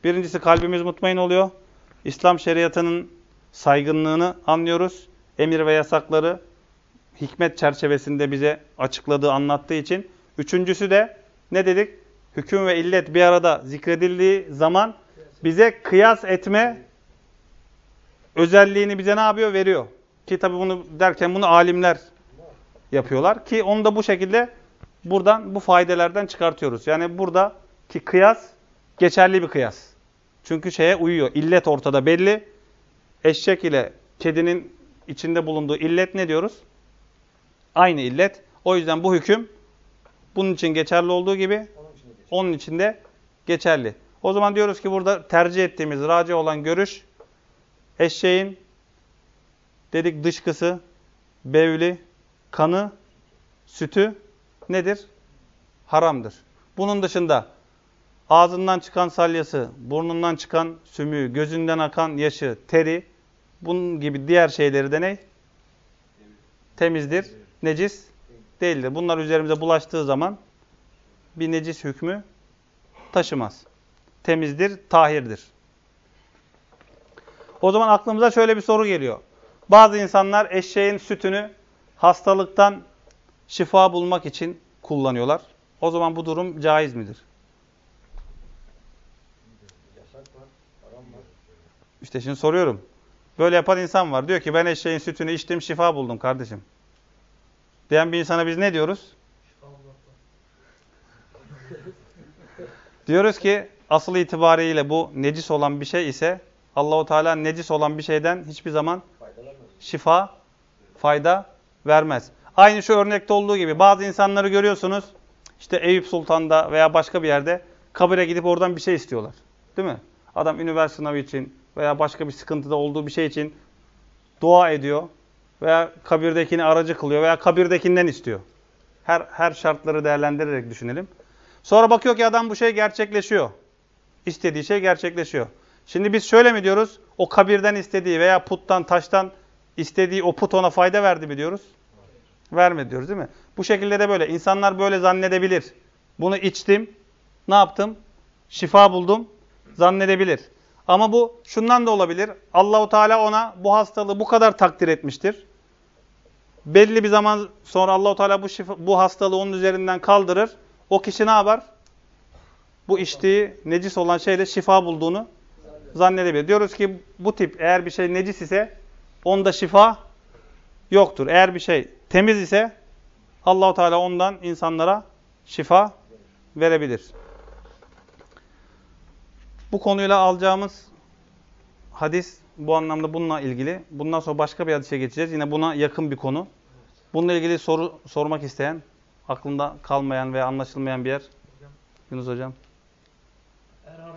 Speaker 2: Birincisi kalbimiz mutmain oluyor. İslam şeriatının saygınlığını anlıyoruz. Emir ve yasakları hikmet çerçevesinde bize açıkladığı, anlattığı için. Üçüncüsü de ne dedik? Hüküm ve illet bir arada zikredildiği zaman bize kıyas etme özelliğini bize ne yapıyor? Veriyor. Ki tabi bunu derken bunu alimler yapıyorlar. Ki onu da bu şekilde buradan bu faydelerden çıkartıyoruz. Yani buradaki kıyas geçerli bir kıyas. Çünkü şeye uyuyor. İllet ortada belli. Eşek ile kedinin içinde bulunduğu illet ne diyoruz? Aynı illet. O yüzden bu hüküm bunun için geçerli olduğu gibi onun için de geçerli. O zaman diyoruz ki burada tercih ettiğimiz raci olan görüş eşeğin dedik dışkısı, bevli, kanı, sütü nedir? Haramdır. Bunun dışında ağzından çıkan salyası, burnundan çıkan sümüğü, gözünden akan yaşı, teri, bunun gibi diğer şeyleri de ne? Temizdir, necis değildir. Bunlar üzerimize bulaştığı zaman bir necis hükmü taşımaz. Temizdir, tahirdir. O zaman aklımıza şöyle bir soru geliyor. Bazı insanlar eşeğin sütünü hastalıktan şifa bulmak için kullanıyorlar. O zaman bu durum caiz midir?
Speaker 3: Yasak var, haram var.
Speaker 2: İşte şimdi soruyorum. Böyle yapan insan var. Diyor ki ben eşeğin sütünü içtim, şifa buldum kardeşim. Diyen bir insana biz ne diyoruz? Diyoruz ki asıl itibariyle bu necis olan bir şey ise Allah-u Teala necis olan bir şeyden hiçbir zaman şifa, fayda vermez. Aynı şu örnekte olduğu gibi bazı insanları görüyorsunuz. İşte Eyüp Sultan'da veya başka bir yerde kabire gidip oradan bir şey istiyorlar. Değil mi? Adam üniversite sınavı için veya başka bir sıkıntıda olduğu bir şey için dua ediyor. Veya kabirdekini aracı kılıyor veya kabirdekinden istiyor. Her şartları değerlendirerek düşünelim. Sonra bakıyor ki adam bu şey gerçekleşiyor. İstediği şey gerçekleşiyor. Şimdi biz şöyle mi diyoruz? O kabirden istediği veya puttan, taştan istediği o put ona fayda verdi mi diyoruz? Vermedi diyoruz değil mi? Bu şekilde de böyle. İnsanlar böyle zannedebilir. Bunu içtim. Ne yaptım? Şifa buldum. Zannedebilir. Ama bu şundan da olabilir. Allahu Teala ona bu hastalığı bu kadar takdir etmiştir. Belli bir zaman sonra Allahu Teala bu hastalığı onun üzerinden kaldırır. O kişi ne yapar? Bu içtiği necis olan şeyle şifa bulduğunu zannedebilir. Diyoruz ki bu tip eğer bir şey necis ise onda şifa yoktur. Eğer bir şey temiz ise Allahu Teala ondan insanlara şifa verebilir. Bu konuyla alacağımız hadis bu anlamda bununla ilgili. Bundan sonra başka bir hadise geçeceğiz. Yine buna yakın bir konu. Bununla ilgili soru sormak isteyen, aklında kalmayan veya anlaşılmayan bir yer.
Speaker 1: Hocam,
Speaker 2: Yunus Hocam.
Speaker 1: her haram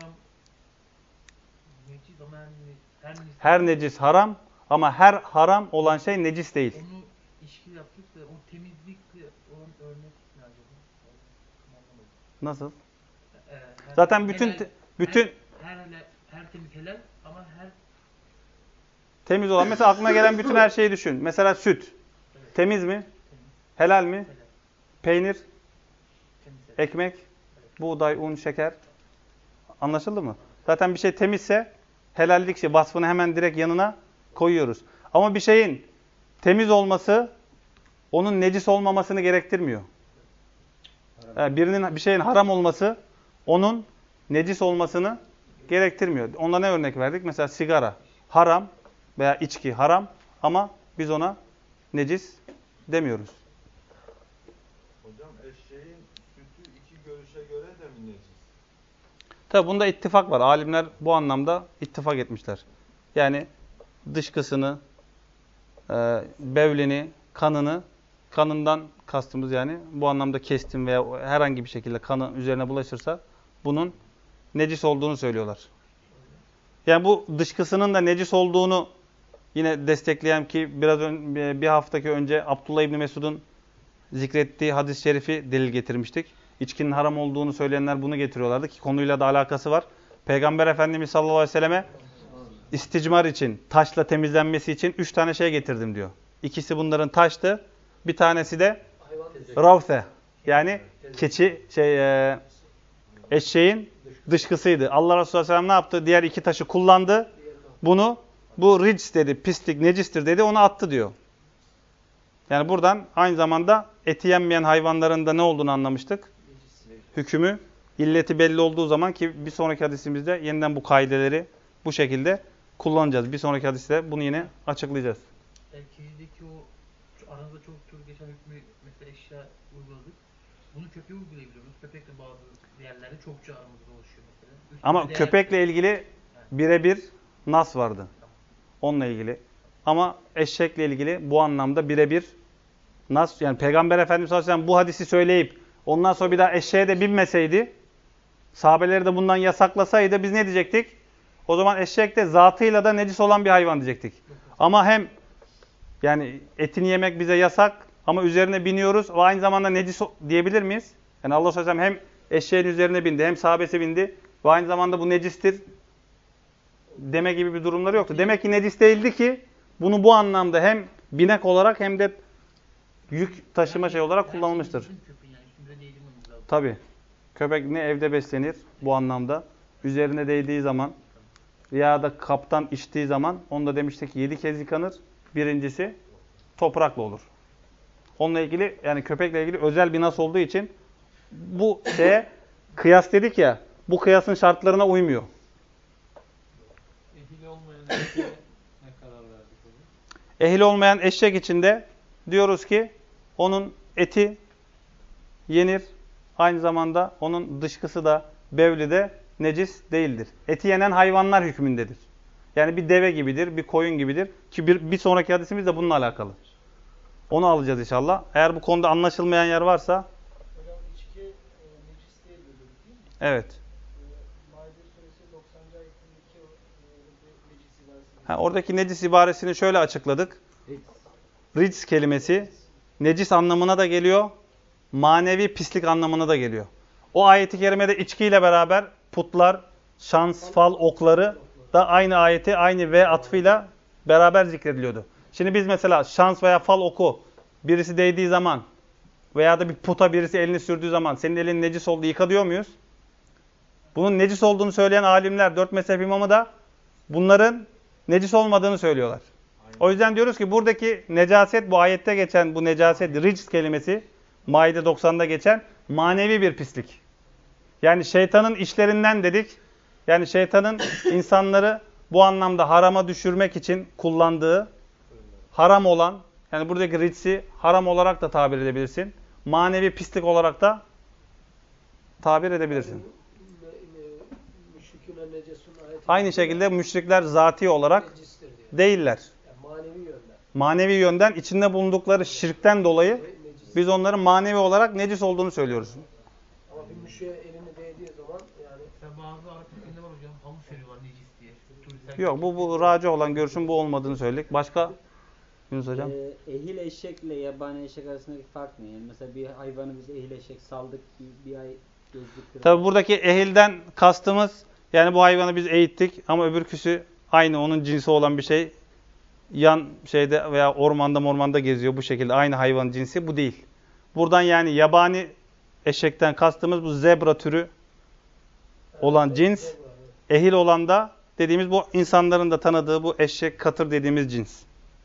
Speaker 1: necis ama
Speaker 2: Her necis haram ama her haram olan şey necis değil.
Speaker 1: onu işkil yaptık da o temizlikle olan örnek ne acaba?
Speaker 2: Nasıl?
Speaker 1: Her
Speaker 2: Zaten bütün
Speaker 1: her temiz helal ama her
Speaker 2: temiz olan, mesela aklına gelen bütün her şeyi düşün. Mesela süt. Temiz mi? Helal mi?
Speaker 1: helal.
Speaker 2: Peynir,
Speaker 1: Temiz helal.
Speaker 2: ekmek, buğday, un, şeker. Anlaşıldı mı? Zaten bir şey temizse helallik şey vasfını hemen direkt yanına koyuyoruz. Ama bir şeyin temiz olması onun necis olmamasını gerektirmiyor. Yani bir şeyin haram olması onun necis olmasını gerektirmiyor. Ona ne örnek verdik? Mesela sigara haram veya içki haram ama biz ona necis demiyoruz.
Speaker 4: Hocam eşeğin sütü iki görüşe göre de mi necis?
Speaker 2: Tabi bunda ittifak var. Alimler bu anlamda ittifak etmişler. Yani dışkısını, bevlini, kanından kastımız yani bu anlamda kestim veya herhangi bir şekilde kanı üzerine bulaşırsa bunun necis olduğunu söylüyorlar. Yani bu dışkısının da necis olduğunu yine destekleyen ki bir haftaki önce Abdullah İbni Mesud'un zikrettiği hadis-i şerifi delil getirmiştik. İçkinin haram olduğunu söyleyenler bunu getiriyorlardı ki konuyla da alakası var. Peygamber Efendimiz sallallahu aleyhi ve selleme isticmar için, taşla temizlenmesi için 3 tane şey getirdim diyor. İkisi bunların taştı. Bir tanesi de ravse. Yani eşeğin dışkısıydı. Allah Resulü Aleyhisselam ne yaptı? Diğer iki taşı kullandı. Bu rics dedi, pislik, necistir dedi, onu attı diyor. Yani buradan aynı zamanda eti yenmeyen hayvanların da ne olduğunu anlamıştık. Hükmü, illeti belli olduğu zaman ki bir sonraki hadisimizde yeniden bu kaideleri bu şekilde kullanacağız. Bir sonraki hadiste bunu yine açıklayacağız.
Speaker 1: Elkinizdeki o aranızda çok tur geçen hükmü mesela eşya uyguladık. Bunu köpeğe uygulayabiliyoruz. Köpekle bazı yerlerde çokça aramızda oluşuyor mesela.
Speaker 2: Ama köpekle ilgili birebir nas vardı. Onunla ilgili. Ama eşekle ilgili bu anlamda birebir nas, yani Peygamber Efendimiz sallallahu aleyhi ve sellem bu hadisi söyleyip ondan sonra bir daha eşeğe de binmeseydi, sahabeleri de bundan yasaklasaydı biz ne diyecektik? O zaman eşek de zatıyla da necis olan bir hayvan diyecektik. Ama hem yani etini yemek bize yasak ama üzerine biniyoruz ve aynı zamanda necis diyebilir miyiz? Yani Allah sallallahu aleyhi ve sellem hem eşeğin üzerine bindi hem sahabesi bindi ve aynı zamanda bu necistir deme gibi bir durumları yoktu. Demek ki necis değildi ki bunu bu anlamda hem binek olarak hem de yük taşıma şey olarak kullanılmıştır. Tabii. Köpek ne evde beslenir bu anlamda. Üzerine değdiği zaman ya da kaptan içtiği zaman onu da demiştik 7 kez yıkanır. Birincisi toprakla olur. Onunla ilgili yani köpekle ilgili özel bir nas olduğu için bu şeye kıyas dedik ya, bu kıyasın şartlarına uymuyor.
Speaker 6: Ehil olmayan eşeğe ne karar verdik hocam?
Speaker 2: Ehil olmayan eşek içinde diyoruz ki onun eti yenir. Aynı zamanda onun dışkısı da bevli de necis değildir. Eti yenen hayvanlar hükmündedir. Yani bir deve gibidir, bir koyun gibidir. Ki bir sonraki hadisimiz de bununla alakalı. Onu alacağız inşallah. Eğer bu konuda anlaşılmayan yer varsa.
Speaker 5: Hocam içki necis değil dedik değil mi?
Speaker 2: Evet.
Speaker 5: Maide suresi 90. ayetindeki necis ibaresi.
Speaker 2: Oradaki necis ibaresini şöyle açıkladık. Rics kelimesi necis anlamına da geliyor. Manevi pislik anlamına da geliyor. O ayeti kerimede içkiyle beraber putlar, şans, fal, okları da aynı ayeti aynı ve atfıyla beraber zikrediliyordu. Şimdi biz mesela şans veya fal oku birisi değdiği zaman veya da bir puta birisi elini sürdüğü zaman senin elin necis oldu yıka diyor muyuz? Bunun necis olduğunu söyleyen alimler, 4 mezhep imamı da bunların necis olmadığını söylüyorlar. Aynen. O yüzden diyoruz ki buradaki necaset, bu ayette geçen bu necaset, rics kelimesi Maide 90'da geçen manevi bir pislik. Yani şeytanın işlerinden dedik. Yani şeytanın insanları bu anlamda harama düşürmek için kullandığı haram olan, yani buradaki ritsi haram olarak da tabir edebilirsin. Manevi pislik olarak da tabir edebilirsin. Aynı şekilde müşrikler zati olarak değiller. Manevi yönden içinde bulundukları şirkten dolayı biz onların manevi olarak necis olduğunu söylüyoruz.
Speaker 5: Ama bir müşriye elini değdiği zaman yani
Speaker 1: bazı Arap ülkelerinde var hocam halı seriyorlar necis diye.
Speaker 2: Yok bu raci olan görüşün bu olmadığını söyledik. Başka Yunus hocam?
Speaker 7: Ehil eşekle yabani eşek arasındaki fark ne? Yani mesela bir hayvanı biz ehil eşek saldık bir ay gezdik.
Speaker 2: Tabi buradaki ehilden kastımız yani bu hayvanı biz eğittik ama öbürküsü aynı onun cinsi olan bir şey. Yan şeyde veya ormanda geziyor bu şekilde aynı hayvan cinsi bu değil. Buradan yani yabani eşekten kastımız bu zebra türü olan cins. Ehil olan da dediğimiz bu insanların da tanıdığı bu eşek katır dediğimiz cins.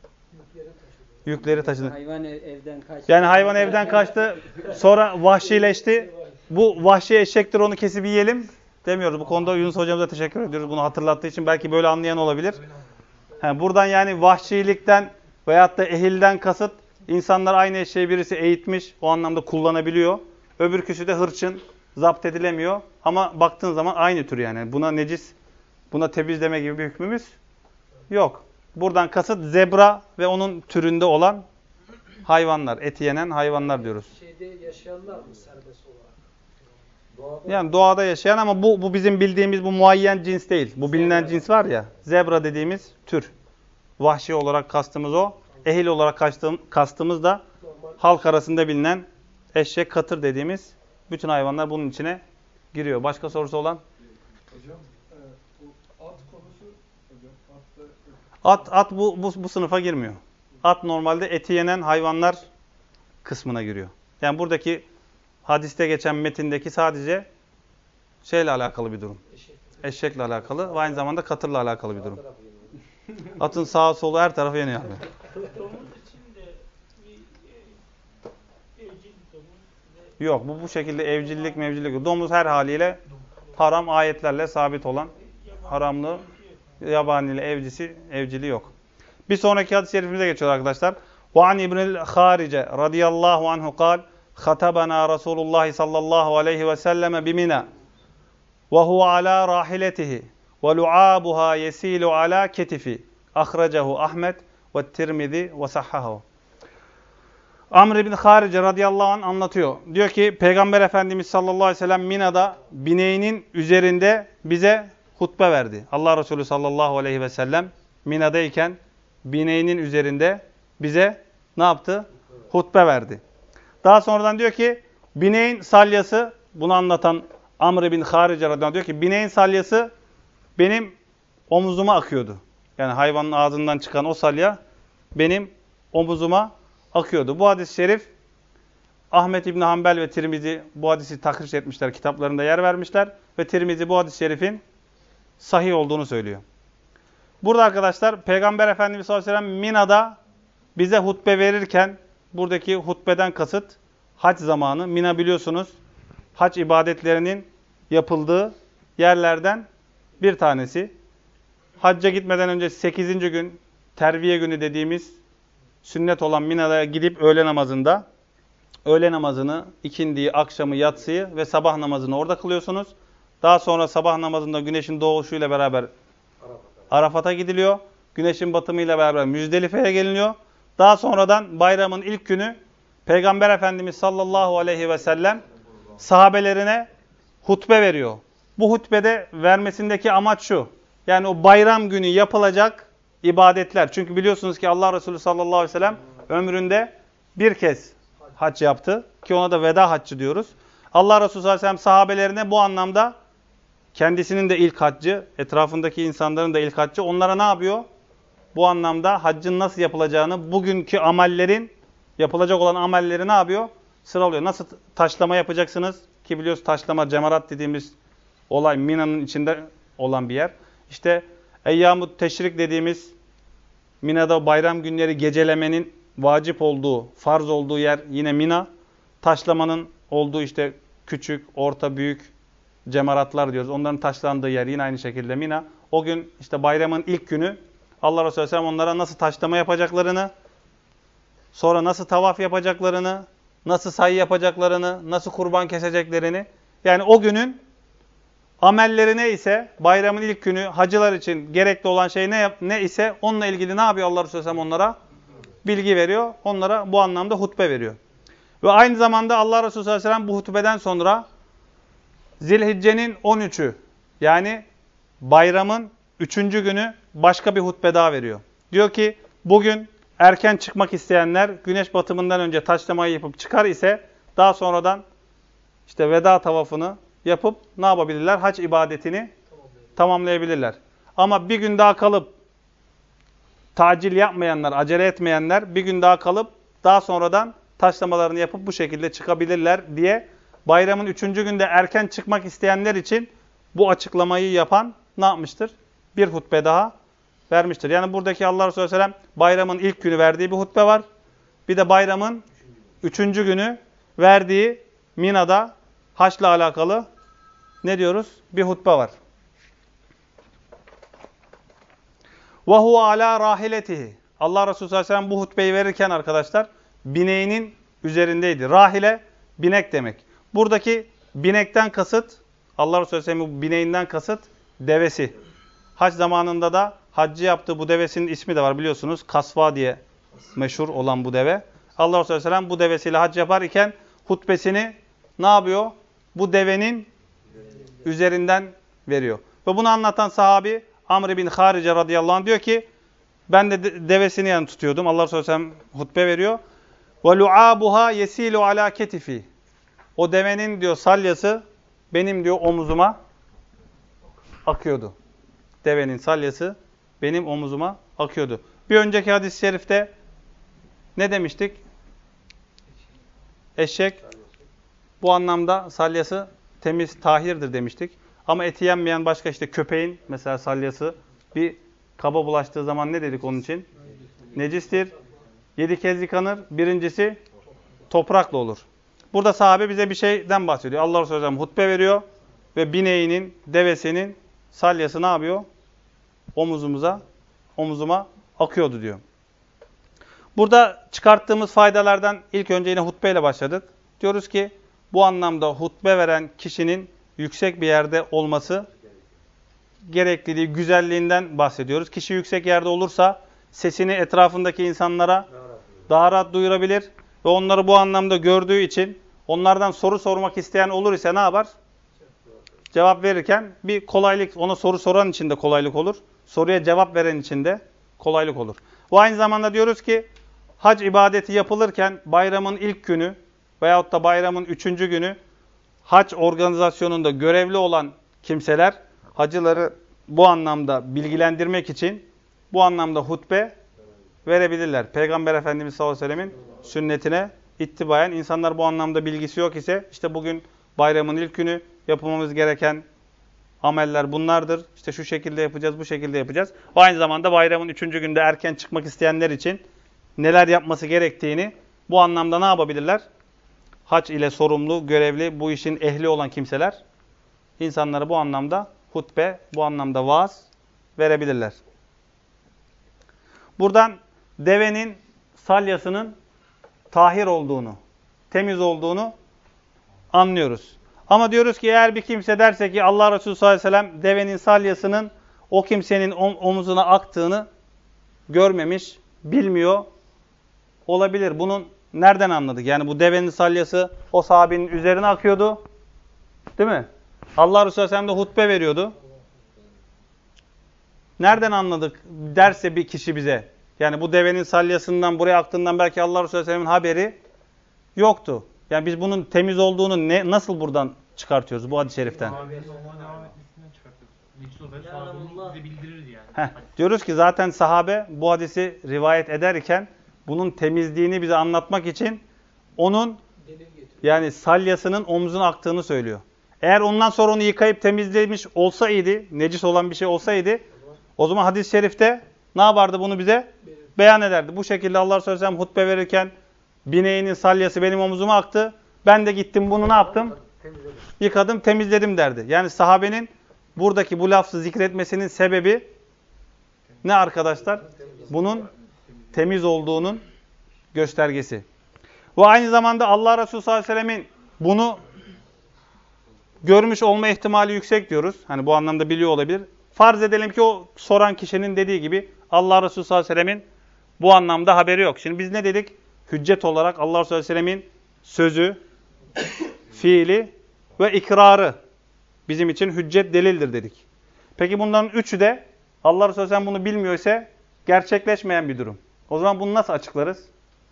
Speaker 2: Yükleri taşıdı.
Speaker 7: Hayvan evden kaçtı.
Speaker 2: Yani hayvan evden kaçtı sonra vahşileşti. Bu vahşi eşektir onu kesip yiyelim demiyoruz. Bu konuda Yunus hocamıza teşekkür ediyoruz bunu hatırlattığı için. Belki böyle anlayan olabilir. Buradan yani vahşilikten veyahut da ehilden kasıt insanlar aynı eşeği birisi eğitmiş o anlamda kullanabiliyor. Öbürküsü de hırçın, zapt edilemiyor. Ama baktığın zaman aynı tür yani. Buna necis, buna temiz deme gibi bir hükmümüz yok. Buradan kasıt zebra ve onun türünde olan hayvanlar, eti yenen hayvanlar diyoruz.
Speaker 5: Şeyde yaşayanlar mı serbest olarak?
Speaker 2: Yani doğada yaşayan ama bu bizim bildiğimiz bu muayyen cins değil. Bu bilinen cins var ya, zebra dediğimiz tür. Vahşi olarak kastımız o. Ehil olarak kastımız da halk arasında bilinen eşek, katır dediğimiz bütün hayvanlar bunun içine giriyor. Başka sorusu olan?
Speaker 4: Hocam bu at konusu hocam
Speaker 2: At bu sınıfa girmiyor. At normalde eti yenen hayvanlar kısmına giriyor. Yani buradaki hadiste geçen metindeki sadece şeyle alakalı bir durum.
Speaker 5: Eşek.
Speaker 2: Eşekle alakalı ve aynı zamanda katırla alakalı bir durum.
Speaker 3: Sağ tarafı yanıyor.
Speaker 2: Atın sağa solu her tarafı yanıyor abi.
Speaker 6: Domuz için de bir evcil domuz ve
Speaker 2: Yok bu şekilde evcillik mevcillik yok. Domuz her haliyle haram ayetlerle sabit olan haramlı yabaniyle evcili yok. Bir sonraki hadis-i şerifimize geçiyor arkadaşlar. وعن ابن الخارج رضي الله عنه قال خطبنا رسول الله صلى الله عليه وسلم بمنى وهو على راحلته ولعابها يسيل على كتفه أخرجه أحمد والترمذي وصححه. Amr ibn Harice radıyallahu anh anlatıyor. Diyor ki Peygamber Efendimiz sallallahu aleyhi ve sellem Mina'da bineğinin üzerinde bize hutbe verdi. Allah Resulü sallallahu aleyhi ve sellem Mina'dayken bineğinin üzerinde bize ne yaptı? Hutbe verdi. Daha sonradan diyor ki bineğin salyası, bunu anlatan Amr ibn Harice radıyallahu anh diyor ki bineğin salyası benim omuzuma akıyordu. Yani hayvanın ağzından çıkan o salya benim omuzuma akıyordu. Bu hadis-i şerif Ahmet İbni Hanbel ve Tirmizi bu hadisi tahriş etmişler. Kitaplarında yer vermişler. Ve Tirmizi bu hadis-i şerifin sahih olduğunu söylüyor. Burada arkadaşlar Peygamber Efendimiz sallallahu aleyhi ve sellem Mina'da bize hutbe verirken buradaki hutbeden kasıt hac zamanı. Mina biliyorsunuz hac ibadetlerinin yapıldığı yerlerden bir tanesi. Hacca gitmeden önce 8. gün terviye günü dediğimiz sünnet olan Mina'ya gidip öğle namazını, ikindiyi, akşamı, yatsıyı ve sabah namazını orada kılıyorsunuz. Daha sonra sabah namazında güneşin doğuşuyla beraber Arafat'a gidiliyor. Güneşin batımıyla beraber Müzdelife'ye geliniyor. Daha sonradan bayramın ilk günü Peygamber Efendimiz sallallahu aleyhi ve sellem sahabelerine hutbe veriyor. Bu hutbede vermesindeki amaç şu. Yani o bayram günü yapılacak ibadetler. Çünkü biliyorsunuz ki Allah Resulü sallallahu aleyhi ve sellem ömründe bir kez hac yaptı. Ki ona da veda haccı diyoruz. Allah Resulü sallallahu aleyhi ve sellem sahabelerine bu anlamda kendisinin de ilk haccı, etrafındaki insanların da ilk haccı. Onlara ne yapıyor? Bu anlamda haccın nasıl yapılacağını, bugünkü amellerin, yapılacak olan amelleri ne yapıyor? Sıralıyor. Nasıl taşlama yapacaksınız? Ki biliyoruz taşlama, cemarat dediğimiz olay Mina'nın içinde olan bir yer. İşte Eyyam-ı Teşrik dediğimiz Mina'da bayram günleri gecelemenin vacip olduğu, farz olduğu yer yine Mina. Taşlamanın olduğu işte küçük, orta, büyük cemaratlar diyoruz. Onların taşlandığı yer yine aynı şekilde Mina. O gün işte bayramın ilk günü Allah Resulü Aleyhisselam onlara nasıl taşlama yapacaklarını, sonra nasıl tavaf yapacaklarını, nasıl sayı yapacaklarını, nasıl kurban keseceklerini. Yani o günün amelleri ne ise bayramın ilk günü hacılar için gerekli olan şey ne ise onunla ilgili ne yapıyor Allah Resulü Aleyhisselam onlara? Bilgi veriyor. Onlara bu anlamda hutbe veriyor. Ve aynı zamanda Allah Resulü Aleyhisselam bu hutbeden sonra Zilhicce'nin 13'ü yani bayramın 3. günü başka bir hutbe daha veriyor. Diyor ki bugün erken çıkmak isteyenler güneş batımından önce taşlamayı yapıp çıkar ise daha sonradan işte veda tavafını yapıp ne yapabilirler? Hac ibadetini tamamlayabilirler. Ama bir gün daha kalıp tacil yapmayanlar, acele etmeyenler bir gün daha kalıp daha sonradan taşlamalarını yapıp bu şekilde çıkabilirler diye bayramın 3. günde erken çıkmak isteyenler için bu açıklamayı yapan ne yapmıştır? Bir hutbe daha vermiştir. Yani buradaki Allah Resulü Aleyhisselam bayramın ilk günü verdiği bir hutbe var. Bir de bayramın 3. günü verdiği Mina'da haçla alakalı ne diyoruz? Bir hutbe var. وَهُوَ عَلَى رَاحِلَتِهِ Allah Resulü Aleyhisselam bu hutbeyi verirken arkadaşlar bineğinin üzerindeydi. Rahile, binek demek. Buradaki binekten kasıt, Allah Resulü Aleyhisselam'ın bineğinden kasıt devesi. Hac zamanında da haccı yaptığı bu devesinin ismi de var biliyorsunuz. Kasva diye meşhur olan bu deve. Allah Resulü Aleyhisselam bu devesiyle hac yaparken hutbesini ne yapıyor? Bu devenin üzerinden veriyor. Ve bunu anlatan sahabi Amr bin Harice radıyallahu anh diyor ki ben de devesini yani tutuyordum. Allah Resulü Aleyhisselam hutbe veriyor. وَلُعَابُهَا يَسِيلُ عَلَى كَتِفِي O devenin diyor salyası benim diyor omuzuma akıyordu. Devenin salyası benim omuzuma akıyordu. Bir önceki hadis-i şerifte ne demiştik? Eşek bu anlamda salyası temiz, tahirdir demiştik. Ama eti yenmeyen başka işte köpeğin mesela salyası bir kaba bulaştığı zaman ne dedik onun için? Necistir. 7 kez yıkanır. Birincisi toprakla olur. Burada sahabe bize bir şeyden bahsediyor. Allah Resulü Aleyhisselam hutbe veriyor ve bineğinin, devesinin salyası ne yapıyor? Omuzuma akıyordu diyor. Burada çıkarttığımız faydalardan ilk önce yine hutbeyle başladık. Diyoruz ki bu anlamda hutbe veren kişinin yüksek bir yerde olması gerekliliği, güzelliğinden bahsediyoruz. Kişi yüksek yerde olursa sesini etrafındaki insanlara daha rahat duyurabilir ve onları bu anlamda gördüğü için onlardan soru sormak isteyen olur ise ne yapar? Cevap verirken bir kolaylık, ona soru soran için de kolaylık olur. Soruya cevap veren için de kolaylık olur. Bu aynı zamanda diyoruz ki hac ibadeti yapılırken bayramın ilk günü veyahut da bayramın 3. günü hac organizasyonunda görevli olan kimseler hacıları bu anlamda bilgilendirmek için bu anlamda hutbe verebilirler. Peygamber Efendimiz sallallahu aleyhi ve sellemin sünnetine ittibaen insanlar bu anlamda bilgisi yok ise işte bugün bayramın ilk günü yapmamız gereken ameller bunlardır. İşte şu şekilde yapacağız, bu şekilde yapacağız. Aynı zamanda bayramın 3. günde erken çıkmak isteyenler için neler yapması gerektiğini bu anlamda ne yapabilirler? Hac ile sorumlu, görevli, bu işin ehli olan kimseler insanlara bu anlamda hutbe, bu anlamda vaaz verebilirler. Buradan devenin salyasının tahir olduğunu, temiz olduğunu anlıyoruz. Ama diyoruz ki eğer bir kimse derse ki Allah Resulü sallallahu aleyhi ve sellem devenin salyasının o kimsenin omuzuna aktığını görmemiş, bilmiyor olabilir. Bunun nereden anladık? Yani bu devenin salyası o sahabenin üzerine akıyordu. Değil mi? Allah Resulü sallallahu aleyhi ve sellem de hutbe veriyordu. Nereden anladık derse bir kişi bize. Yani bu devenin salyasından buraya aktığından belki Allah Resulü sallallahu aleyhi ve sellem'in haberi yoktu. Yani biz bunun temiz olduğunu nasıl buradan çıkartıyoruz bu hadis-i şeriften?
Speaker 1: Devam etmesinden çıkartıyoruz. Necis olarak sahabemiz bize bildirirdi yani.
Speaker 2: Diyoruz ki zaten sahabe bu hadisi rivayet ederken bunun temizliğini bize anlatmak için onun yani salyasının omzuna aktığını söylüyor. Eğer ondan sonra onu yıkayıp temizlemiş olsaydı, necis olan bir şey olsaydı o zaman hadis-i şerifte ne yapardı bunu bize? Beyan ederdi. Bu şekilde Allah Resulü Aleyhisselam hutbe verirken bineğinin salyası benim omuzuma aktı. Ben de gittim bunu ne yaptım? Yıkadım, temizledim derdi. Yani sahabenin buradaki bu lafzı zikretmesinin sebebi ne arkadaşlar? Bunun temiz olduğunun göstergesi. Ve aynı zamanda Allah Resulü sallallahu aleyhi ve sellemin bunu görmüş olma ihtimali yüksek diyoruz. Hani bu anlamda biliyor olabilir. Farz edelim ki o soran kişinin dediği gibi Allah Resulü sallallahu aleyhi ve sellemin bu anlamda haberi yok. Şimdi biz ne dedik? Hüccet olarak Allah Resulü Aleyhisselam'ın sözü, fiili ve ikrarı bizim için hüccet delildir dedik. Peki bunların üçü de Allah Resulü Aleyhisselam bunu bilmiyor ise gerçekleşmeyen bir durum. O zaman bunu nasıl açıklarız?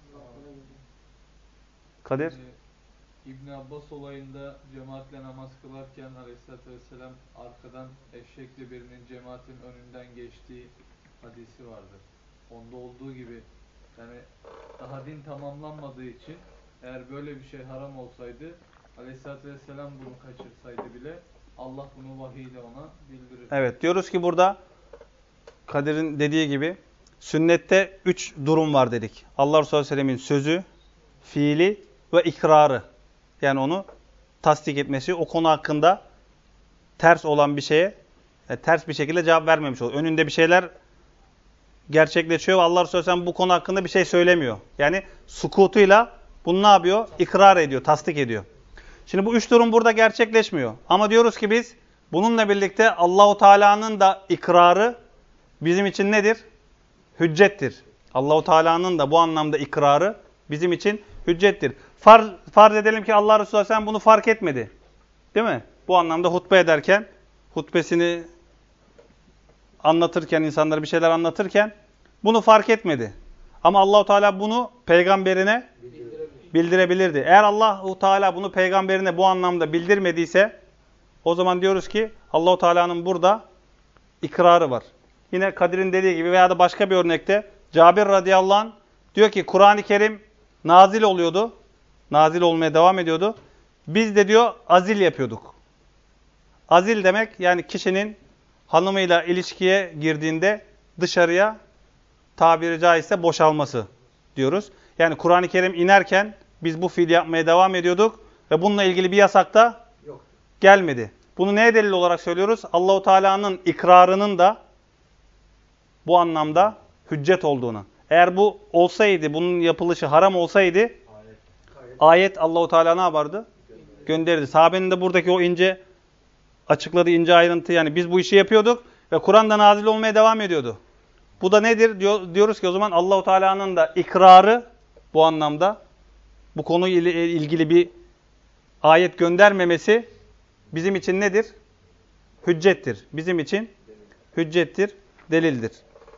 Speaker 2: Kadir?
Speaker 4: İbn Abbas olayında cemaatle namaz kılarken Aleyhisselatü Vesselam arkadan eşekli birinin cemaatin önünden geçtiği hadisi vardır. Onda olduğu gibi yani daha din tamamlanmadığı için eğer böyle bir şey haram olsaydı Aleyhisselatü Vesselam bunu kaçırsaydı bile Allah bunu vahiyle ona bildirir.
Speaker 2: Evet diyoruz ki burada Kadir'in dediği gibi sünnette 3 durum var dedik. Allah Resulü Aleyhisselam'ın sözü, fiili ve ikrarı. Yani onu tasdik etmesi, o konu hakkında ters olan bir şeye ters bir şekilde cevap vermemiş oluyor. Önünde bir şeyler gerçekleşiyor ve Allah Resulü Aleyhisselam bu konu hakkında bir şey söylemiyor. Yani sukutuyla bunu ne yapıyor? İkrar ediyor, tasdik ediyor. Şimdi bu 3 durum burada gerçekleşmiyor. Ama diyoruz ki biz bununla birlikte Allahu Teala'nın da ikrarı bizim için nedir? Hüccettir. Allahu Teala'nın da bu anlamda ikrarı bizim için hüccettir. Farz edelim ki Allah Resulü Aleyhisselam bunu fark etmedi. Değil mi? Bu anlamda hutbe ederken, hutbesini anlatırken, insanlara bir şeyler anlatırken bunu fark etmedi. Ama Allahu Teala bunu peygamberine bildirebilirdi. Eğer Allahu Teala bunu peygamberine bu anlamda bildirmediyse o zaman diyoruz ki Allahu Teala'nın burada ikrarı var. Yine Kadir'in dediği gibi veya da başka bir örnekte Cabir radıyallahu anh diyor ki Kur'an-ı Kerim nazil oluyordu. Nazil olmaya devam ediyordu. Biz de diyor azil yapıyorduk. Azil demek yani kişinin hanımıyla ilişkiye girdiğinde dışarıya tabiri caizse boşalması diyoruz. Yani Kur'an-ı Kerim inerken biz bu fiili yapmaya devam ediyorduk ve bununla ilgili bir yasak da
Speaker 3: Yok.
Speaker 2: gelmedi. Bunu neye delil olarak söylüyoruz? Allahu Teala'nın ikrarının da bu anlamda hüccet olduğunu. Eğer bu olsaydı, bunun yapılışı haram olsaydı ayet Allahu Teala ne yapardı? Gönderirdi. Sahabenin de buradaki o ince açıkladığı ince ayrıntı, yani biz bu işi yapıyorduk ve Kur'an'da nazil olmaya devam ediyordu. Bu da nedir? Diyoruz ki o zaman Allahu Teala'nın da ikrarı bu anlamda, bu konuyla ilgili bir ayet göndermemesi bizim için nedir? Hüccettir. Bizim için hüccettir, delildir.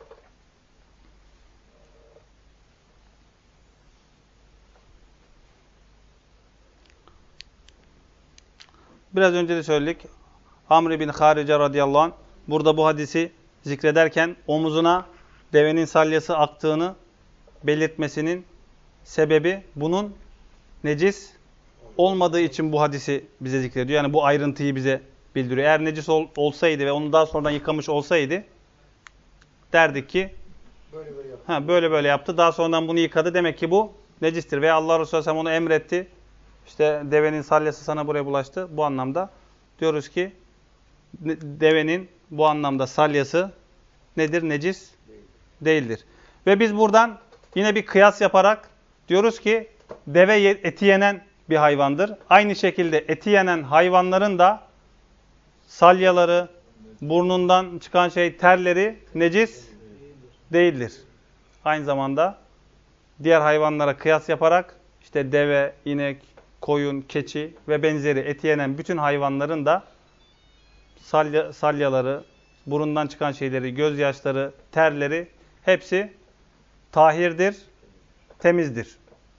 Speaker 2: Biraz önce de söyledik. Amr bin Harice radıyallahu anh burada bu hadisi zikrederken omuzuna devenin salyası aktığını belirtmesinin sebebi bunun necis olmadığı için bu hadisi bize zikrediyor. Yani bu ayrıntıyı bize bildiriyor. Eğer necis olsaydı ve onu daha sonradan yıkamış olsaydı derdik ki böyle böyle yaptı. Daha sonradan bunu yıkadı. Demek ki bu necistir. Veya Allah Resulü Aleyhisselam onu emretti. İşte devenin salyası sana buraya bulaştı. Bu anlamda diyoruz ki devenin bu anlamda salyası nedir? Necis değildir. Ve biz buradan yine bir kıyas yaparak diyoruz ki deve eti yenen bir hayvandır. Aynı şekilde eti yenen hayvanların da salyaları, burnundan çıkan terleri necis değildir. Aynı zamanda diğer hayvanlara kıyas yaparak işte deve, inek, koyun, keçi ve benzeri eti yenen bütün hayvanların da salyaları, burundan çıkan şeyleri, gözyaşları, terleri hepsi tahirdir, temizdir.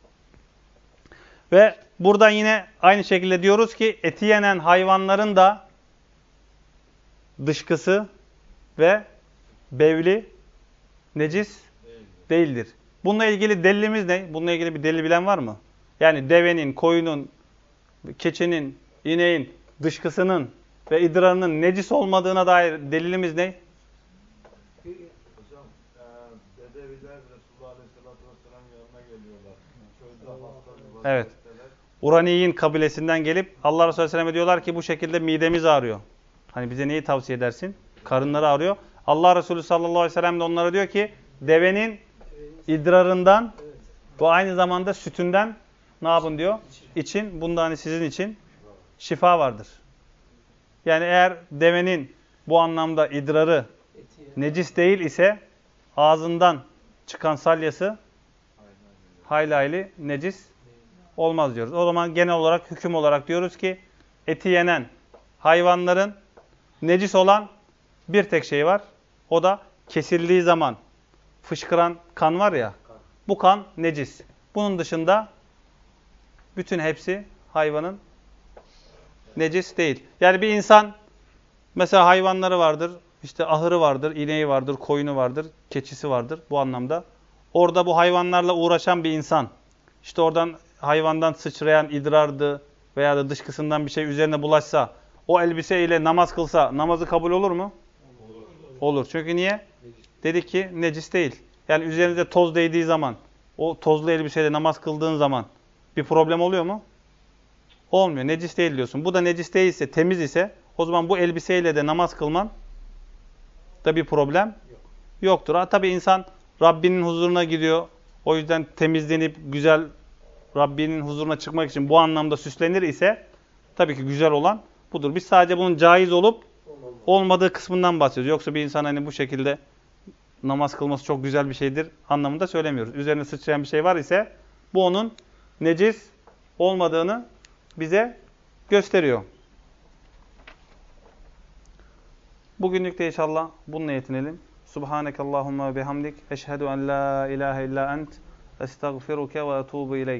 Speaker 2: Ve buradan yine aynı şekilde diyoruz ki eti yenen hayvanların da dışkısı ve bevli necis değildir. Bununla ilgili delilimiz ne? Bununla ilgili bir delil bilen var mı? Yani devenin, koyunun, keçinin, ineğin dışkısının ve idrarının necis olmadığına dair delilimiz ne?
Speaker 8: Hocam, Bedeviler Resulullah Aleyhisselatü Vesselam yanına geliyorlar. Köyde hasta bir
Speaker 2: Evet. Uraniyin kabilesinden gelip Allah Resulü Aleyhisselam'a diyorlar ki bu şekilde midemiz ağrıyor. Hani bize neyi tavsiye edersin? Karınları ağrıyor. Allah Resulü sallallahu aleyhi ve sellem de onlara diyor ki devenin idrarından ve aynı zamanda sütünden ne yapın diyor? İçin. Bunda hani sizin için şifa vardır. Yani eğer devenin bu anlamda idrarı necis değil ise ağzından çıkan salyası hayli hayli necis olmaz diyoruz. O zaman genel olarak hüküm olarak diyoruz ki eti yenen hayvanların necis olan bir tek şey var. O da kesildiği zaman fışkıran kan var ya, bu kan necis. Bunun dışında bütün hepsi hayvanın necis değil. Yani bir insan mesela hayvanları vardır, işte ahırı vardır, ineği vardır, koyunu vardır, keçisi vardır bu anlamda. Orada bu hayvanlarla uğraşan bir insan, işte oradan hayvandan sıçrayan idrardı veya da dışkısından bir şey üzerine bulaşsa, o elbiseyle namaz kılsa namazı kabul olur mu? Olur. Çünkü niye? Dedik ki necis değil. Yani üzerinize toz değdiği zaman, o tozlu elbiseyle namaz kıldığın zaman bir problem oluyor mu? Olmuyor. Necis değil diyorsun. Bu da necis değilse, temiz ise o zaman bu elbiseyle de namaz kılman da bir problem yoktur. Ha, tabii insan Rabbinin huzuruna gidiyor. O yüzden temizlenip güzel Rabbinin huzuruna çıkmak için bu anlamda süslenir ise tabii ki güzel olan budur. Biz sadece bunun caiz olup olmadığı kısmından bahsediyoruz. Yoksa bir insan hani bu şekilde namaz kılması çok güzel bir şeydir anlamında söylemiyoruz. Üzerine sıçrayan bir şey var ise bu onun necis olmadığını bize gösteriyor. Bugünlük de inşallah bununla yetinelim. Subhanekallahumma ve bihamdik. Eşhedü en la ilahe illa ent. Estağfiruke ve etubu ileyk.